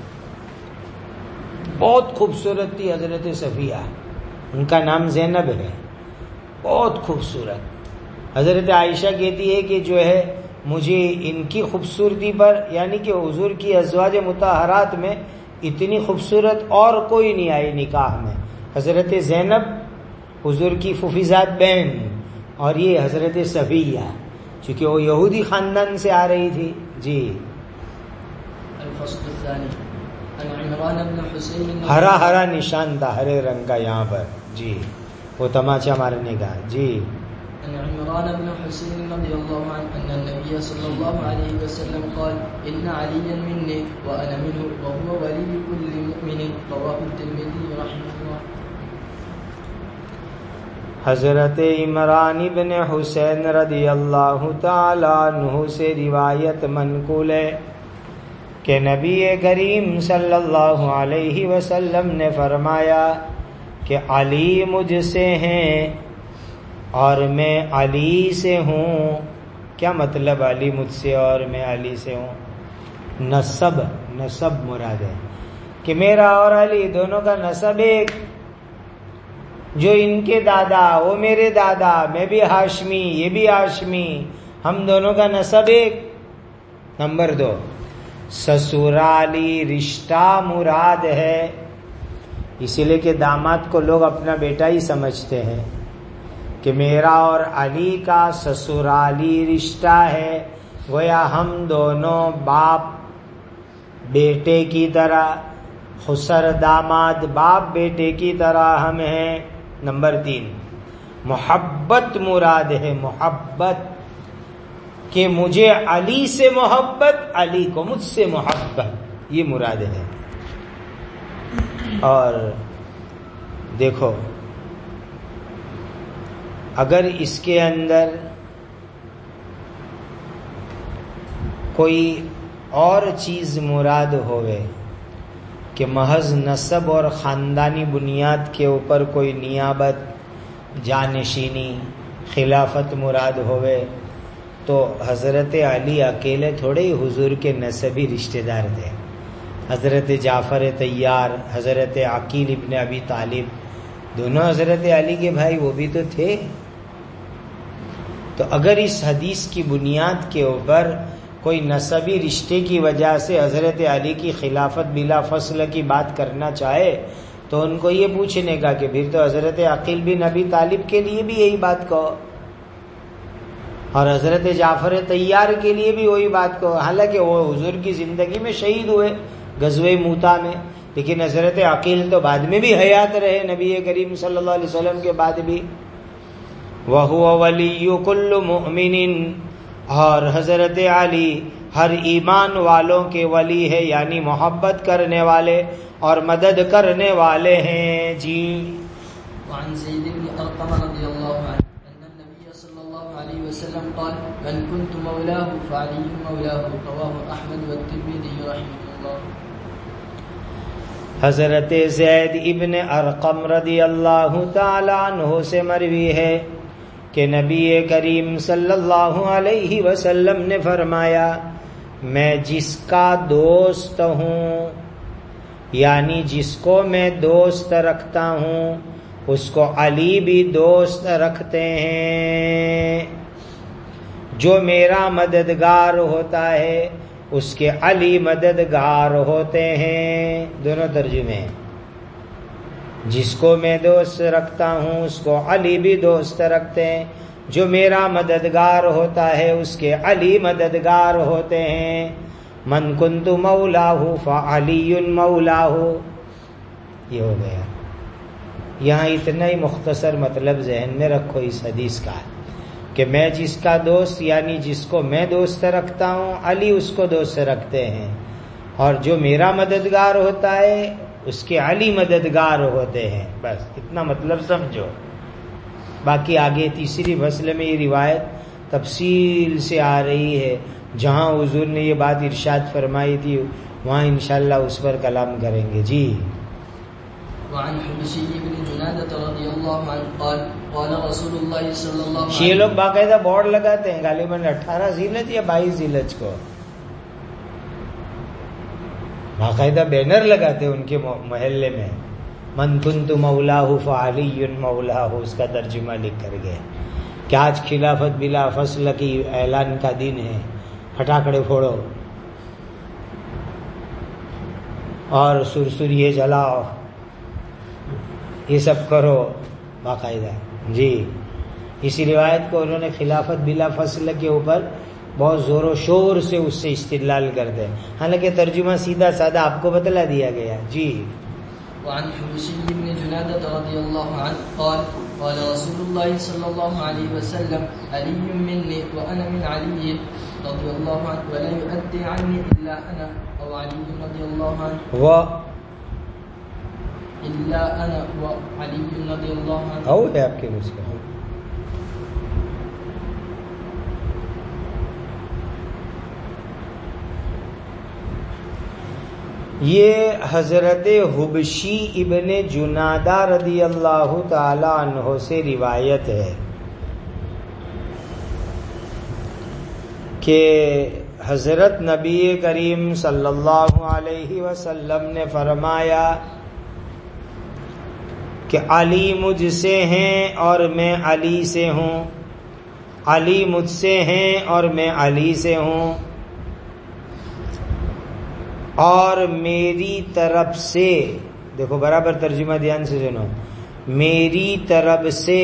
S1: بہت خوبصورت تھی حضرت صفیہ، ان کا نام زینب ہے، بہت خوبصورت. حضرت عائشہ کہتی ہے کہ جو ہے مجھے ان کی خوبصورتی پر، یعنی کہ حضور کی ازواج مطہرات میں اتنی خوبصورت اور کوئی نہیں آئی نکاح میں. حضرت زینب حضور کی پھوپھیزاد بہن، اور یہ حضرت صفیہ چونکہ وہ یہودی خاندان سے آ رہی تھی. جی
S2: الفصل الثاني عن عمران بن حسين
S1: ہرا ہرا نشان تھا ہرے رنگ کا یہاں پر. جی وہ تماچا مارنے کا. جی
S2: عن عمران بن حسين رضي الله عنه أن النبي صلى الله عليه وسلم قال إن عليا مني وأنا منه وهو ولي كل مؤمن. رواه الترمذي رحمه الله.
S1: حضرت عمران بن حسین رضی اللہ تعالیٰ عنہ سے روایت منقول ہے کہ نبی کریم صلی اللہ علیہ وسلم نے فرمایا کہ علی مجھ سے ہیں اور میں علی سے ہوں. کیا مطلب علی مجھ سے اور میں علی سے ہوں؟ نسب مراد ہے کہ میرا اور علی دونوں کا نسب ایک. جو ان کے دادا وہ میرے دادا، میں بھی ہاشمی یہ بھی ہاشمی، ہم دونوں کا نسب ایک. نمبر 2 سسرالی رشتہ مراد ہے، اسی لیے کہ داماد کو لوگ اپنا بیٹا ہی سمجھتے ہیں کہ میرا اور علی کا سسرالی رشتہ ہے، گویا ہم دونوں باپ بیٹے کی طرح، خسر داماد باپ بیٹے کی طرح ہم ہیں. نمبر 3 محبت مراد ہے، محبت کہ مجھے علی سے محبت، علی کو مجھ سے محبت، یہ مراد ہے. اور دیکھو اگر اس کے اندر کوئی اور چیز مراد ہوئے کہ محض نسب اور خاندانی بنیاد کے اوپر کوئی نیابت، جانشینی خلافت مراد ہوئے تو حضرت علی اکیلے تھوڑے ہی حضور کے نسبی رشتہ دار تھے. حضرت جعفر طیار، حضرت عقیل ابن ابی طالب، دونوں حضرت علی کے بھائی، وہ بھی تو تھے. تو اگر اس حدیث کی بنیاد کے اوپر کوئی نسبی رشتے کی وجہ سے حضرت علی کی خلافت بلا فصل کی بات کرنا چاہے تو ان کو یہ پوچھنے کا کہ پھر تو حضرت عقیل بن ابی طالب کے لیے بھی یہی بات کہو اور حضرت جعفر طیار کے لیے بھی وہی بات کہو. حالانکہ وہ حضور کی زندگی میں شہید ہوئے غزوہ موتا میں، لیکن حضرت عقیل تو بعد میں بھی حیات رہے نبی کریم صلی اللہ علیہ وسلم کے بعد بھی. وَهُوَ وَلِيُّ كُلُّ مُؤْمِنٍ، اور حضرت علی ہر ایمان والوں کے ولی ہے، یعنی محبت کرنے والے اور مدد کرنے والے ہیں. جی.
S2: وعن زید بن ارقم رضی اللہ عنہ ان النبی صلی اللہ علیہ وسلم قال من كنت مولاه فعلی مولاه رواه احمد والترمذی رحمہ اللہ.
S1: حضرت زید ابن ارقم رضی اللہ تعالی عنہ سے مروی ہے کہ نبی کریم صلی اللہ علیہ وسلم نے فرمایا میں جس کا دوست ہوں، یعنی جس کو میں دوست رکھتا ہوں اس کو علی بھی دوست رکھتے ہیں. جو میرا مددگار ہوتا ہے اس کے علی مددگار ہوتے ہیں. دونوں ترجمے ہیں. جس کو میں دوست رکھتا ہوں اس کو علی بھی دوست رکھتے ہیں. جو میرا مددگار ہوتا ہے اس کے علی مددگار ہوتے ہیں. من کنت مولاہ فعلی مولاہ. یہ ہو گیا. یہاں اتنا ہی مختصر مطلب ذہن میں رکھو اس حدیث کا کہ میں جس کا دوست یعنی جس کو میں دوست رکھتا ہوں علی اس کو دوست رکھتے ہیں، اور جو میرا مددگار ہوتا ہے اس کے علی مددگار ہوتے ہیں. بس اتنا مطلب سمجھو. باقی آگے تیسری فصل میں یہ روایت تفصیل سے آ رہی ہے. جہاں حضور نے یہ بات ارشاد فرمائی تھی وہاں انشاءاللہ اس پر کلام کریں گے. جی.
S2: وعن حبشی بن جنادۃ رضی اللہ عنہ قال قال رسول اللہ صلی اللہ علیہ وسلم.
S1: یہ لوگ باقاعدہ بورڈ لگاتے ہیں غالباً 18 ذی الحج یا 22 ذی الحج کو باقاعدہ بینر لگاتے ہیں ان کے محلے میں من کنت مولاہ فعلی مولاہ. اس کا ترجمہ لکھ کر گئے کہ آج خلافت بلا فصل کی اعلان کا دن ہے، پھٹاکڑے پھوڑو اور سرسریے جلاؤ، یہ سب کرو باقاعدہ. جی. اسی روایت کو انہوں نے خلافت بلا فصل کے اوپر بہت زور و شور سے اس سے استدلال کرتے ہیں، حالانکہ ترجمہ سیدھا سادہ آپ کو بتلا دیا گیا. جی.
S2: وعن حبشی بن جنادۃ رضی اللہ عنہ قال قال رسول اللہ صلی اللہ علیہ وسلم علی منی وانا من علی رضی اللہ عنہ ولا يؤدي عني الا انا او علی رضی اللہ عنہ الا انا وعلی رضی اللہ عنہ.
S1: او ہے آپ کے نسخے میں. یہ حضرت حبشی ابن جنادہ رضی اللہ تعالی عنہ سے روایت ہے کہ حضرت نبی کریم صلی اللہ علیہ وسلم نے فرمایا کہ علی مجھ سے ہیں اور میں علی سے ہوں، علی مجھ سے ہیں اور میں علی سے ہوں، اور میری طرف سے، دیکھو برابر ترجمہ دھیان سے سنو، میری طرف سے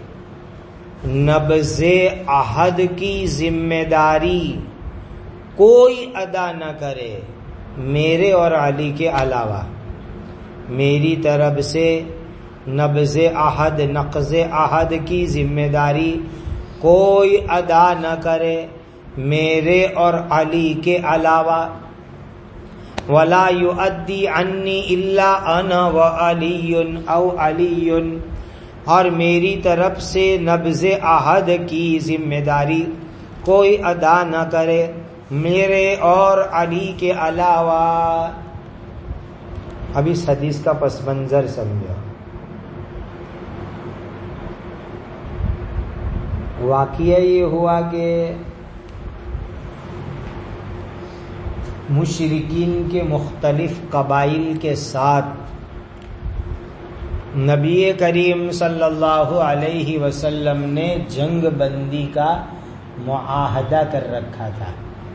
S1: نبض عہد کی ذمہ داری کوئی ادا نہ کرے میرے اور علی کے علاوہ. میری طرف سے نبض عہد، نقض عہد کی ذمہ داری کوئی ادا نہ کرے میرے اور علی کے علاوہ. ولا يؤدي عني الا انا وعلي او علي، اور میری طرف سے نبض عہد کی ذمہ داری کوئی ادا نہ کرے میرے اور علی کے علاوہ. اب اس حدیث کا پس منظر سمجھو. واقعہ یہ ہوا کہ مشرکین کے مختلف قبائل کے ساتھ نبی کریم صلی اللہ علیہ وسلم نے جنگ بندی کا معاہدہ کر رکھا تھا.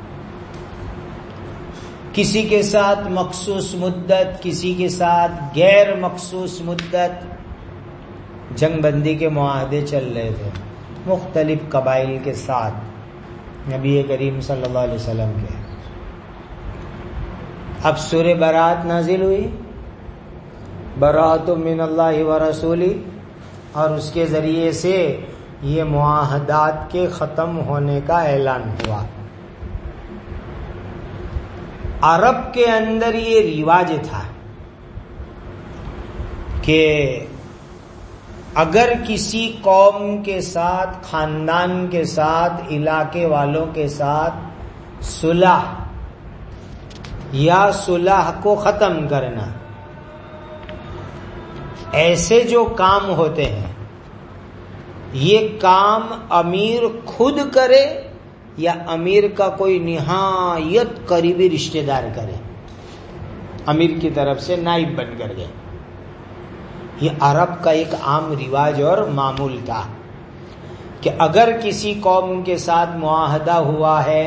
S1: کسی کے ساتھ مخصوص مدت، کسی کے ساتھ غیر مخصوص مدت جنگ بندی کے معاہدے چل رہے تھے مختلف قبائل کے ساتھ نبی کریم صلی اللہ علیہ وسلم کے. اب سورہ برات نازل ہوئی، براۃ من اللہ ورسولہ، اور اس کے ذریعے سے یہ معاہدات کے ختم ہونے کا اعلان ہوا. عرب کے اندر یہ رواج تھا کہ اگر کسی قوم کے ساتھ، خاندان کے ساتھ، علاقے والوں کے ساتھ صلح یا صلح کو ختم کرنا، ایسے جو کام ہوتے ہیں، یہ کام امیر خود کرے یا امیر کا کوئی نہایت قریبی رشتہ دار کرے، امیر کی طرف سے نائب بن کر گئے. یہ عرب کا ایک عام رواج اور معمول تھا کہ اگر کسی قوم کے ساتھ معاہدہ ہوا ہے،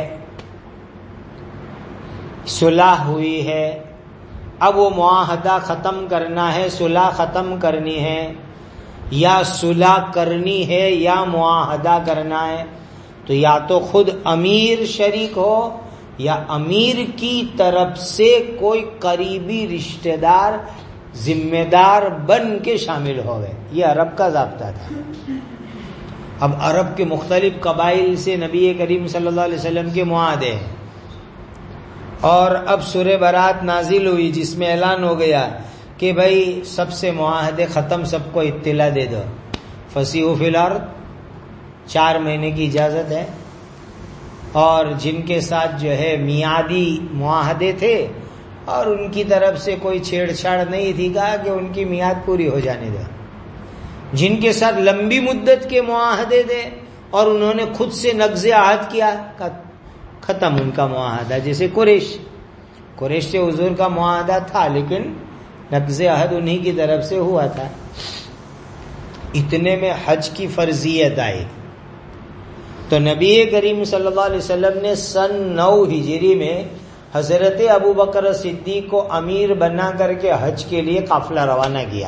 S1: صلح ہوئی ہے، اب وہ معاہدہ ختم کرنا ہے، صلح ختم کرنی ہے، یا صلح کرنی ہے یا معاہدہ کرنا ہے، تو یا تو خود امیر شریک ہو یا امیر کی طرف سے کوئی قریبی رشتہ دار ذمہ دار بن کے شامل ہوئے. یہ عرب کا ضابطہ تھا. اب عرب کے مختلف قبائل سے نبی کریم صلی اللہ علیہ وسلم کے معاہدے ہیں، اور اب سورہ برات نازل ہوئی جس میں اعلان ہو گیا کہ بھائی سب سے معاہدے ختم، سب کو اطلاع دے دو. فسیحوا فی الارض، 4 مہینے کی اجازت ہے، اور جن کے ساتھ جو ہے میعادی معاہدے تھے اور ان کی طرف سے کوئی چھیڑ چھاڑ نہیں تھی، کہا کہ ان کی میعاد پوری ہو جانے دو. جن کے ساتھ لمبی مدت کے معاہدے تھے اور انہوں نے خود سے نقض عہد کیا، ختم ان کا معاہدہ. جیسے قریش سے حضور کا معاہدہ تھا لیکن نقض عہد انہی کی طرف سے ہوا تھا. اتنے میں حج کی فرضیت آئی تو نبی کریم صلی اللہ علیہ وسلم نے سن 9 ہجری میں حضرت ابو بکر صدیق کو امیر بنا کر کے حج کے لیے قافلہ روانہ کیا.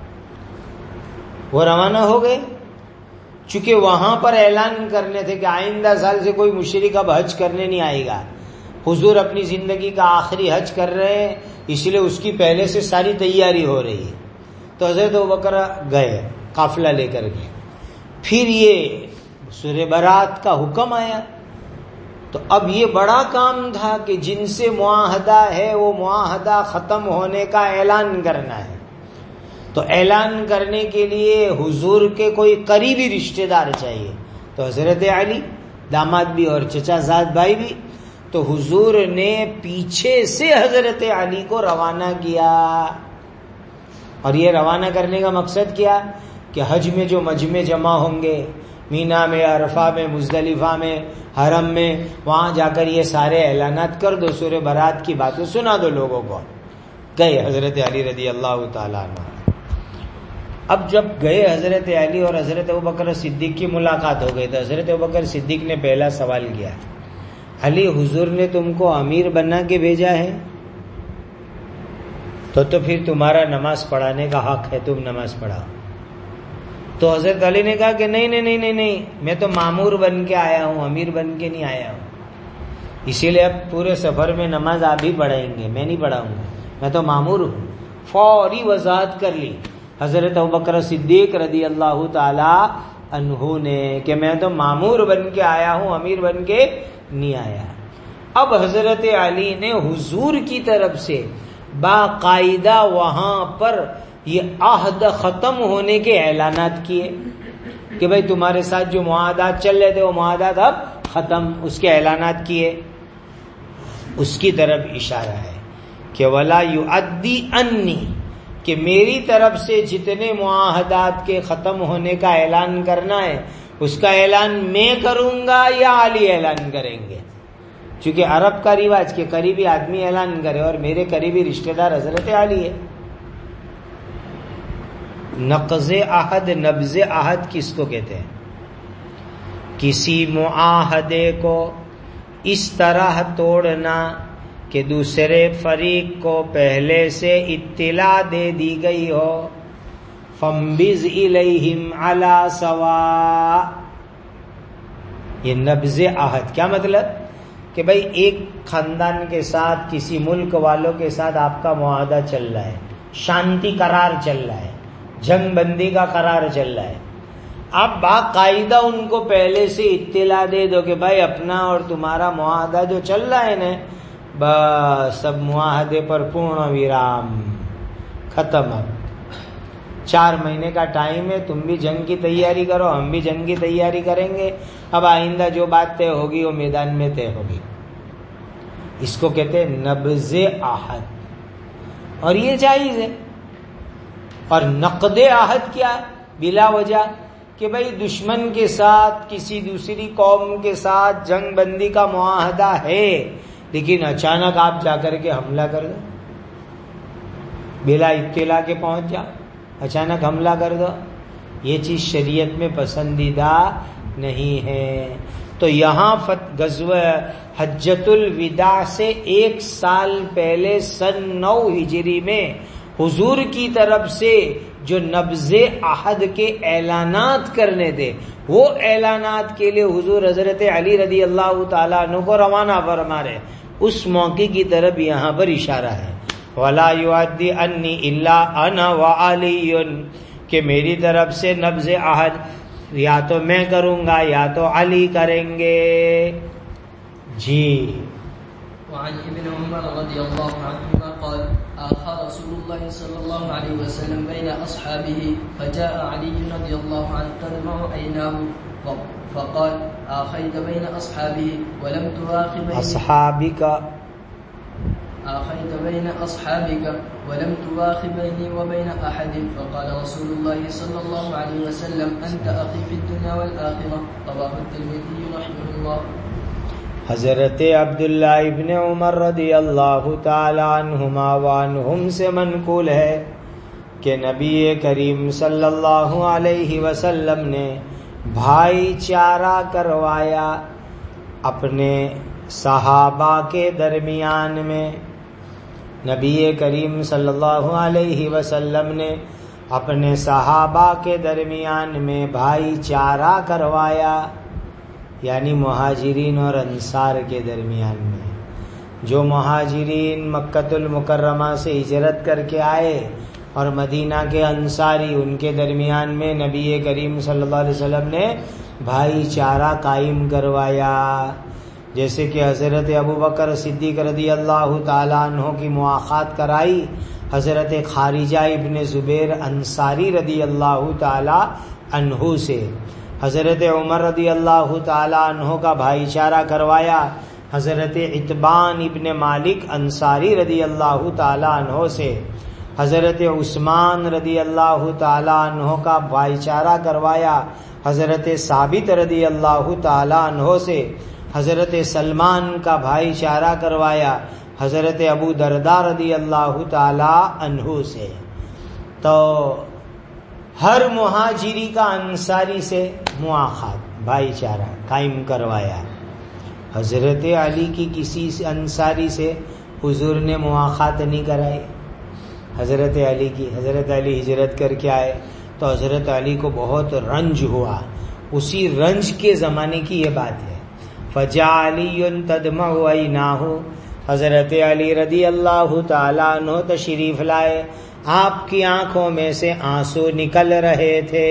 S1: وہ روانہ ہو گئے، چونکہ وہاں پر اعلان کرنے تھے کہ آئندہ سال سے کوئی مشرک اب حج کرنے نہیں آئے گا. حضور اپنی زندگی کا آخری حج کر رہے ہیں، اس لیے اس کی پہلے سے ساری تیاری ہو رہی ہے. تو حضرت ابوبکر گئے قافلہ لے کر کے. پھر یہ سورہ برات کا حکم آیا، تو اب یہ بڑا کام تھا کہ جن سے معاہدہ ہے وہ معاہدہ ختم ہونے کا اعلان کرنا ہے. تو اعلان کرنے کے لیے حضور کے کوئی قریبی رشتہ دار چاہیے. تو حضرت علی داماد بھی اور چچا زاد بھائی بھی، تو حضور نے پیچھے سے حضرت علی کو روانہ کیا. اور یہ روانہ کرنے کا مقصد کیا کہ حج میں جو مجمع جمع ہوں گے، مینا میں، عرفہ میں، مزدلفہ میں، حرم میں، وہاں جا کر یہ سارے اعلانات کر دو، سورہ برات کی باتیں سنا دو لوگوں کو. گئے حضرت علی رضی اللہ تعالیٰ عنہ. اب جب گئے حضرت علی اور حضرت ابوبکر صدیق کی ملاقات ہو گئی تو حضرت ابوبکر صدیق نے پہلا سوال کیا، علی حضور نے تم کو امیر بنا کے بھیجا ہے تو پھر تمہارا نماز پڑھانے کا حق ہے، تم نماز پڑھاؤ. تو حضرت علی نے کہا کہ نہیں، میں تو مامور بن کے آیا ہوں، امیر بن کے نہیں آیا ہوں. اسی لیے اب پورے سفر میں نماز آپ ہی پڑھائیں گے، میں نہیں پڑھاؤں گا، میں تو مامور ہوں. فوری وضاحت کر لی حضرت ابوبکر صدیق رضی اللہ تعالی عنہ نے کہ میں تو مامور بن کے آیا ہوں، امیر بن کے نہیں آیا. اب حضرت علی نے حضور کی طرف سے باقاعدہ وہاں پر یہ عہد ختم ہونے کے اعلانات کیے کہ بھائی تمہارے ساتھ جو معاہدات چل رہے تھے وہ معاہدات اب ختم، اس کے اعلانات کیے. اس کی طرف اشارہ ہے کہ وَلَا يُؤَدِّي عَنِّي، کہ میری طرف سے جتنے معاہدات کے ختم ہونے کا اعلان کرنا ہے اس کا اعلان میں کروں گا یا علی اعلان کریں گے؟ چونکہ عرب کا رواج کہ قریبی آدمی اعلان کرے، اور میرے قریبی رشتہ دار حضرت علی ہے۔ نقض عہد، نبض عہد کس کو کہتے ہیں؟ کسی معاہدے کو اس طرح توڑنا کہ دوسرے فریق کو پہلے سے اطلاع دے دی گئی ہو۔ فَانبِذْ إِلَيْهِمْ عَلَى سَوَاءٍ، یہ نبض عہد کیا مطلب؟ کہ بھئی ایک خاندان کے ساتھ، کسی ملک والوں کے ساتھ آپ کا معاہدہ چل رہا ہے، شانتی قرار چل رہا ہے، جنگ بندی کا قرار چل رہا ہے، آپ باقاعدہ ان کو پہلے سے اطلاع دے دو کہ بھائی اپنا اور تمہارا معاہدہ جو چل رہا ہے نا، بس سب معاہدے پر پورن ویرام، ختم، اب 4 مہینے کا ٹائم ہے، تم بھی جنگ کی تیاری کرو، ہم بھی جنگ کی تیاری کریں گے، اب آئندہ جو بات طے ہوگی وہ میدان میں طے ہوگی۔ اس کو کہتے ہیں نبض عہد، اور یہ جائز ہے۔ اور نقد عہد کیا؟ بلا وجہ کہ بھئی دشمن کے ساتھ، کسی دوسری قوم کے ساتھ جنگ بندی کا معاہدہ ہے، لیکن اچانک آپ جا کر کے حملہ کر دو، بلا اطلاع کے پہنچ جاؤ، اچانک حملہ کر دو، یہ چیز شریعت میں پسندیدہ نہیں ہے۔ تو یہاں غزوہ حجۃ الوداع سے 1 سال پہلے سن 9 ہجری میں حضور کی طرف سے جو نبض عہد کے اعلانات کرنے تھے، وہ اعلانات کے لیے حضور حضرت علی رضی اللہ تعالیٰ عنہ کو روانہ فرما رہے، اس موقع کی طرف یہاں پر اشارہ ہے۔ وَلَا يُؤَدِّ أَنِّي إِلَّا أَنَا وَعَلِيٌّ، کہ میری طرف سے نبض عہد یا تو میں کروں گا یا تو علی کریں گے۔ جی
S2: وعن ابن عمر رضی اللہ عنہما قال آخى رسول الله صلى الله عليه وسلم بين أصحابه فجاء علي رضي الله عنه تدمع عيناه فقال آخيت بين أصحابه ولم تواخي آخيت بين أصحابك ولم تواخي بيني وبين أحد، فقال رسول الله صلى الله عليه وسلم أنت أخي في الدنيا والآخرة، رواه الترمذي رحمه الله۔
S1: حضرت عبداللہ ابن عمر رضی اللہ تعالی عنہما وعنہم سے منقول ہے کہ نبی کریم صلی اللہ علیہ وسلم نے بھائی چارہ کروایا اپنے صحابہ کے درمیان میں۔ نبی کریم صلی اللہ علیہ وسلم نے اپنے صحابہ کے درمیان میں بھائی چارہ کروایا، یعنی مہاجرین اور انصار کے درمیان میں۔ جو مہاجرین مکۃ المکرمہ سے ہجرت کر کے آئے اور مدینہ کے انصاری، ان کے درمیان میں نبی کریم صلی اللہ علیہ وسلم نے بھائی چارہ قائم کروایا۔ جیسے کہ حضرت ابوبکر صدیق رضی اللہ تعالیٰ عنہ کی مواخات کرائی حضرت خارجہ ابن زبیر انصاری رضی اللہ تعالیٰ عنہ سے، حضرت عمر رضی اللہ تعالیٰ عنہ کا بھائی چارہ کروایا حضرت عتبان ابن مالک انصاری رضی اللہ تعالیٰ عنہ سے، حضرت عثمان رضی اللہ تعالیٰ عنہ کا بھائی چارہ کروایا حضرت ثابت رضی اللہ تعالیٰ عنہ سے، حضرت سلمان کا بھائی چارہ کروایا حضرت ابو درداء رضی اللہ تعالیٰ عنہ سے۔ تو ہر مہاجری کا انصاری سے مواخات، بھائی چارہ قائم کروایا۔ حضرت علی کی کسی انصاری سے حضور نے مواخات نہیں کرائی، حضرت علی کی، حضرت علی ہجرت کر کے آئے تو حضرت علی کو بہت رنج ہوا، اسی رنج کے زمانے کی یہ بات ہے۔ فجاء علی تدمع عیناہ، حضرت علی رضی اللہ تعالیٰ عنہ تشریف لائے، آپ کی آنکھوں میں سے آنسو نکل رہے تھے۔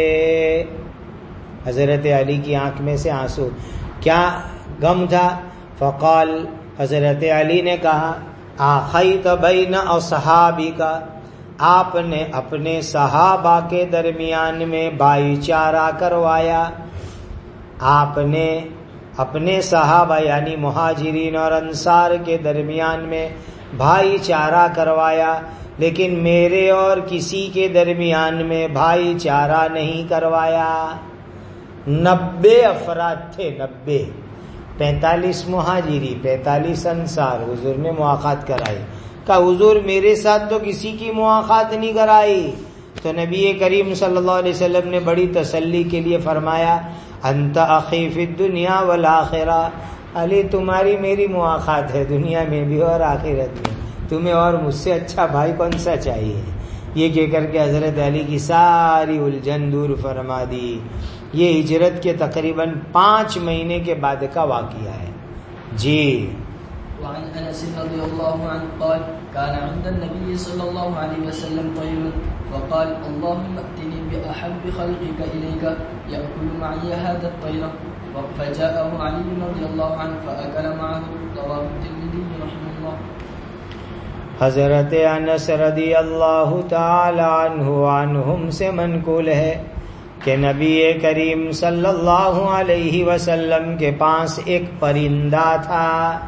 S1: حضرت علی کی آنکھ میں سے آنسو، کیا غم تھا؟ فقال، حضرت علی نے کہا، آخیت بین اصحابک، آپ نے اپنے صحابہ کے درمیان میں بھائی چارہ کروایا۔ آپ نے اپنے صحابہ یعنی مہاجرین اور انصار کے درمیان میں بھائی چارہ کروایا، لیکن میرے اور کسی کے درمیان میں بھائی چارہ نہیں کروایا۔ 90 افراد تھے، 90، 45 مہاجری، 45 انصار. حضور نے مواقعات کرائی. کہا حضور میرے ساتھ تو کسی کی مواقعات نہیں کرائی. تو نبی کریم صلی اللہ علیہ وسلم نے بڑی تسلی کے لیے فرمایا انت اخی فی الدنیا والآخرہ، علی تمہاری میری مواقعات ہے دنیا میں بھی اور آخرت میں، تمہیں اور مجھ سے اچھا بھائی کون سا چاہیے. یہ کہہ کر کے حضرت علی کی ساری الجھن دور فرما دی. یہ ہجرت کے تقریباً 5 مہینے کے بعد کا واقعہ ہے. جی.
S2: وعن انس رضی اللہ عنہ قال كان عند النبي صلى الله عليه وسلم طير وقال اللهم ائتني بأحب خلقك إليك يأكل معي هذا الطير فجاءه علي رضي الله عنه فأكل معه. رواه الترمذي رحمه الله.
S1: حضرت انس رضی اللہ تعالی عنہم سے منقول ہے کہ نبی کریم صلی اللہ علیہ وسلم کے پاس ایک پرندہ تھا،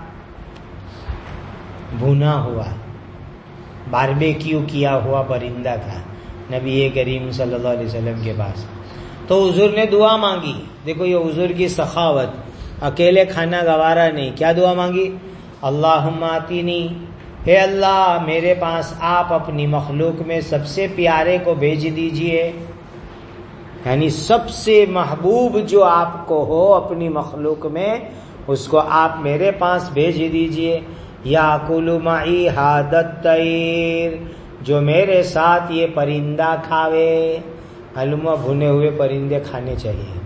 S1: بھنا ہوا، باربیکیو کیا ہوا پرندہ تھا نبی کریم صلی اللہ علیہ وسلم کے پاس. تو حضور نے دعا مانگی. دیکھو یہ حضور کی سخاوت، اکیلے کھانا گوارا نہیں. کیا دعا مانگی؟ اللہم آتینی، اے اللہ میرے پاس آپ اپنی مخلوق میں سب سے پیارے کو بھیج دیجئے، یعنی سب سے محبوب جو آپ کو ہو اپنی مخلوق میں اس کو آپ میرے پاس بھیج دیجئے. یاکل معی ھذا الطیر، جو میرے ساتھ یہ پرندہ کھاوے. معلوم بھنے ہوئے پرندے کھانے چاہیے،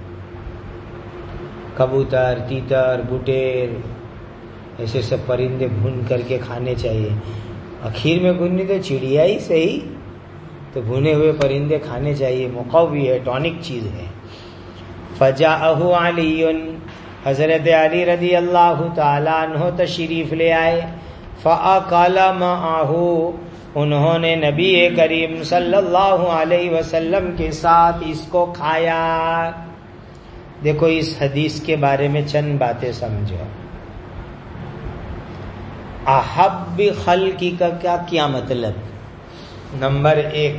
S1: کبوتر، تیتر، بٹیر، ایسے سب پرندے بھون کر کے کھانے چاہیے. اخیر میں بھنی تو چڑیا ہی صحیح، تو بھنے ہوئے پرندے کھانے چاہیے، مقوی ہے، ٹونک چیز ہے. فجاءہ علی، حضرت علی رضی اللہ تعالیٰ عنہ تشریف لے آئے. فأکل معہ، انہوں نے نبی کریم صلی اللہ علیہ وسلم کے ساتھ اس کو کھایا. دیکھو اس حدیث کے بارے میں چند باتیں سمجھو. احب خلقی کا کیا مطلب؟ نمبر 1،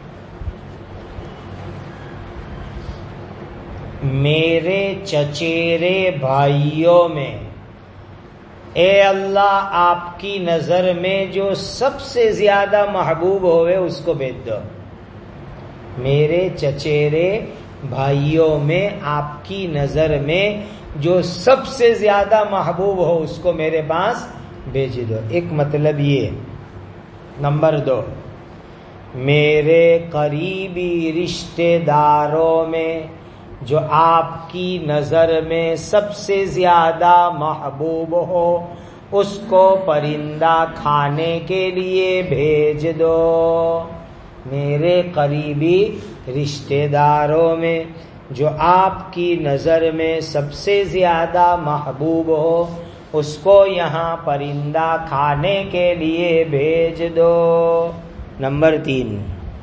S1: میرے چچیرے بھائیوں میں اے اللہ آپ کی نظر میں جو سب سے زیادہ محبوب ہوئے اس کو بھیج دو. میرے چچیرے بھائیوں میں آپ کی نظر میں جو سب سے زیادہ محبوب ہو اس کو میرے پاس بھیج دو. ایک مطلب یہ. نمبر 2، میرے قریبی رشتہ داروں میں جو آپ کی نظر میں سب سے زیادہ محبوب ہو اس کو پرندہ کھانے کے لیے بھیج دو. میرے قریبی رشتہ داروں میں جو آپ کی نظر میں سب سے زیادہ محبوب ہو اس کو یہاں پرندہ کھانے کے لیے بھیج دو. نمبر 3،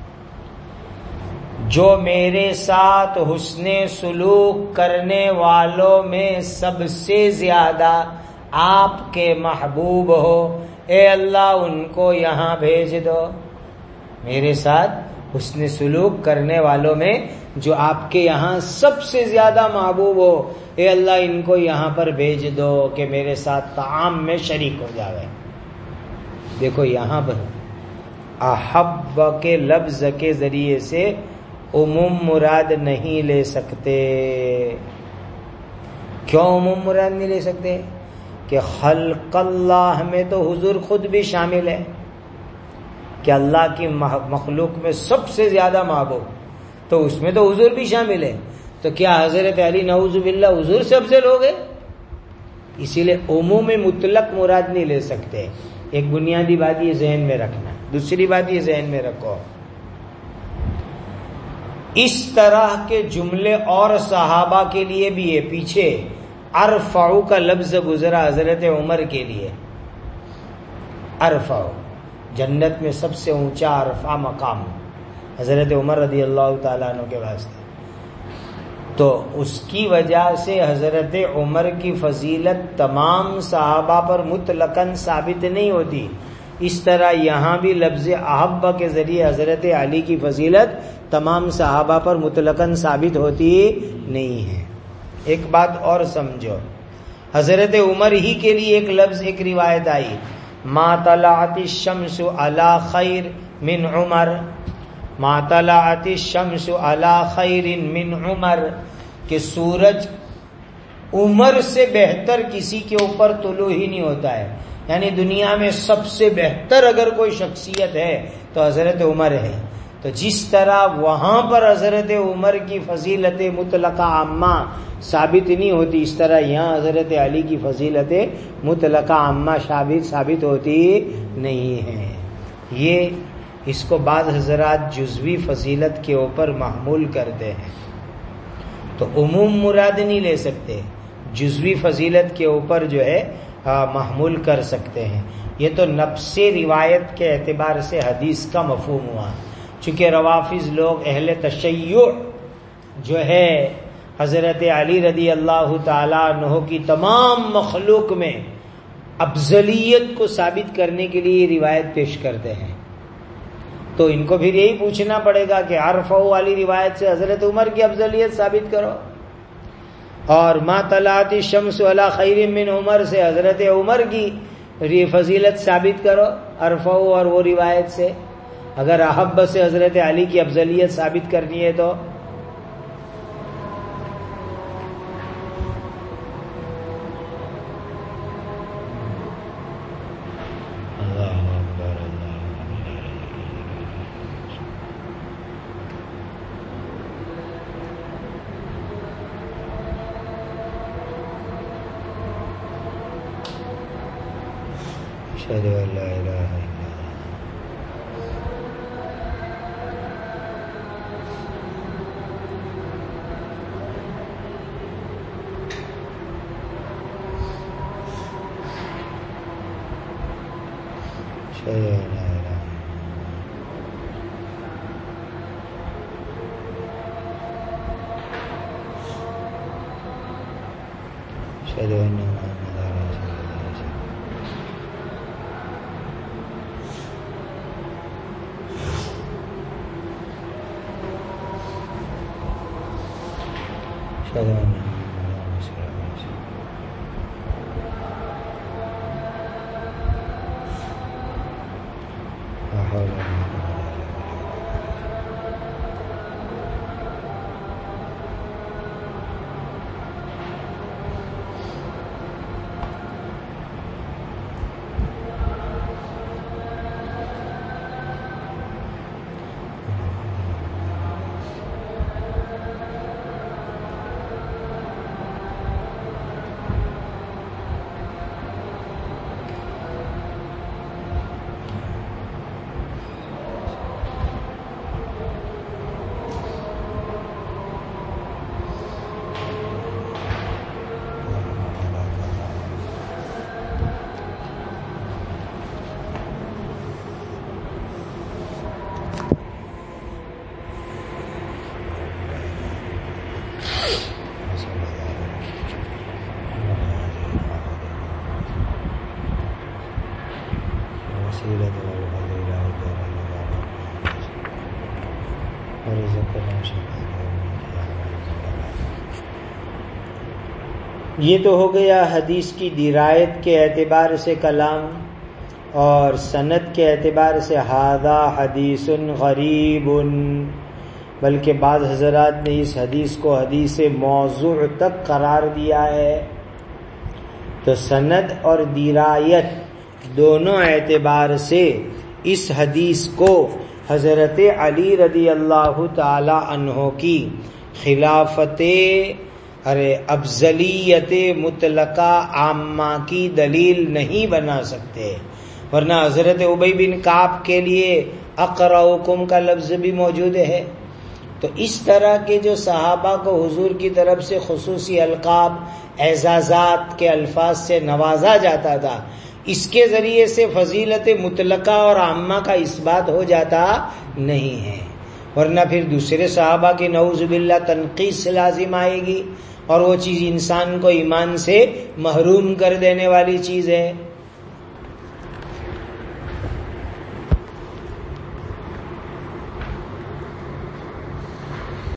S1: جو میرے ساتھ حسن سلوک کرنے والوں میں سب سے زیادہ آپ کے محبوب ہو اے اللہ ان کو یہاں بھیج دو. میرے ساتھ حسن سلوک کرنے والوں میں جو آپ کے یہاں سب سے زیادہ محبوب ہو اے اللہ ان کو یہاں پر بھیج دو کہ میرے ساتھ طعام میں شریک ہو جاوے. دیکھو یہاں پر احب کے لفظ کے ذریعے سے عموم مراد نہیں لے سکتے. کیوں عموم مراد نہیں لے سکتے؟ کہ خلق اللہ میں تو حضور خود بھی شامل ہے کہ اللہ کی مخلوق میں سب سے زیادہ محبوب، تو اس میں تو حضور بھی شامل ہے. تو کیا حضرت علی نعوذ باللہ حضور سے افضل ہو گئے؟ اسی لیے عموم مطلق مراد نہیں لے سکتے. ایک بنیادی بات یہ ذہن میں رکھنا. دوسری بات یہ ذہن میں رکھو، اس طرح کے جملے اور صحابہ کے لیے بھی ہے. پیچھے ارفعو کا لفظ گزرا حضرت عمر کے لیے. ارفعو، جنت میں سب سے اونچا عرفہ مقام حضرت عمر رضی اللہ تعالیٰ عنہ کے واسطے. تو اس کی وجہ سے حضرت عمر کی فضیلت تمام صحابہ پر مطلقاً ثابت نہیں ہوتی. اس طرح یہاں بھی لفظ احب کے ذریعے حضرت علی کی فضیلت تمام صحابہ پر مطلقاً ثابت ہوتی نہیں ہے۔ ایک بات اور سمجھو، حضرت عمر ہی کے لیے ایک لفظ، ایک روایت آئی، ما طلعت الشمس علی خیر من عمر، ما طلعت الشمس علی خیر من عمر، کہ سورج عمر سے بہتر کسی کے اوپر طلوع ہی نہیں ہوتا ہے، یعنی دنیا میں سب سے بہتر اگر کوئی شخصیت ہے تو حضرت عمر ہے۔ تو جس طرح وہاں پر حضرت عمر کی فضیلت مطلقہ عامہ ثابت نہیں ہوتی، اس طرح یہاں حضرت علی کی فضیلت مطلقہ عامہ ثابت ہوتی نہیں ہے۔ یہ اس کو بعض حضرات جزوی فضیلت کے اوپر محمول کرتے ہیں، تو عموم مراد نہیں لے سکتے، جزوی فضیلت کے اوپر جو ہے محمول کر سکتے ہیں۔ یہ تو نفس روایت کے اعتبار سے حدیث کا مفہوم ہوا، چونکہ روافض لوگ اہل تشیع جو ہے حضرت علی رضی اللہ تعالیٰ عنہ کی تمام مخلوق میں افضلیت کو ثابت کرنے کے لیے روایت پیش کرتے ہیں، تو ان کو پھر یہی پوچھنا پڑے گا کہ عرفہ والی روایت سے حضرت عمر کی افضلیت ثابت کرو، اور ما طلعت الشمس علی خیر من عمر سے حضرت عمر کی فضیلت ثابت کرو عرفہ اور وہ روایت سے۔ اگر احب سے حضرت علی کی افضلیت ثابت کرنی ہے تو اشہد ان لا الہ الا اللہ۔ اشہد ان محمد رسول اللہ۔ اشہد ان محمد رسول اللہ۔ لا حول ولا قوة الا باللہ۔ یہ تو ہو گیا حدیث کی درایت کے اعتبار سے کلام، اور سند کے اعتبار سے ھذا حدیث غریب، بلکہ بعض حضرات نے اس حدیث کو حدیث موضوع تک قرار دیا ہے۔ تو سند اور درایت دونوں اعتبار سے اس حدیث کو حضرت علی رضی اللہ تعالی عنہ کی خلافت افضلیت مطلقہ عامہ کی دلیل نہیں بنا سکتے، ورنہ حضرت ابی بن کعب کے لیے اقرؤکم کا لفظ بھی موجود ہے۔ تو اس طرح کے جو صحابہ کو حضور کی طرف سے خصوصی القاب اعزازات کے الفاظ سے نوازا جاتا تھا، اس کے ذریعے سے فضیلت مطلقہ اور عامہ کا اثبات ہو جاتا نہیں ہے، ورنہ پھر دوسرے صحابہ کی نعوذ باللہ تنقیص سے لازم آئے گی، اور وہ چیز انسان کو ایمان سے محروم کر دینے والی چیز ہے۔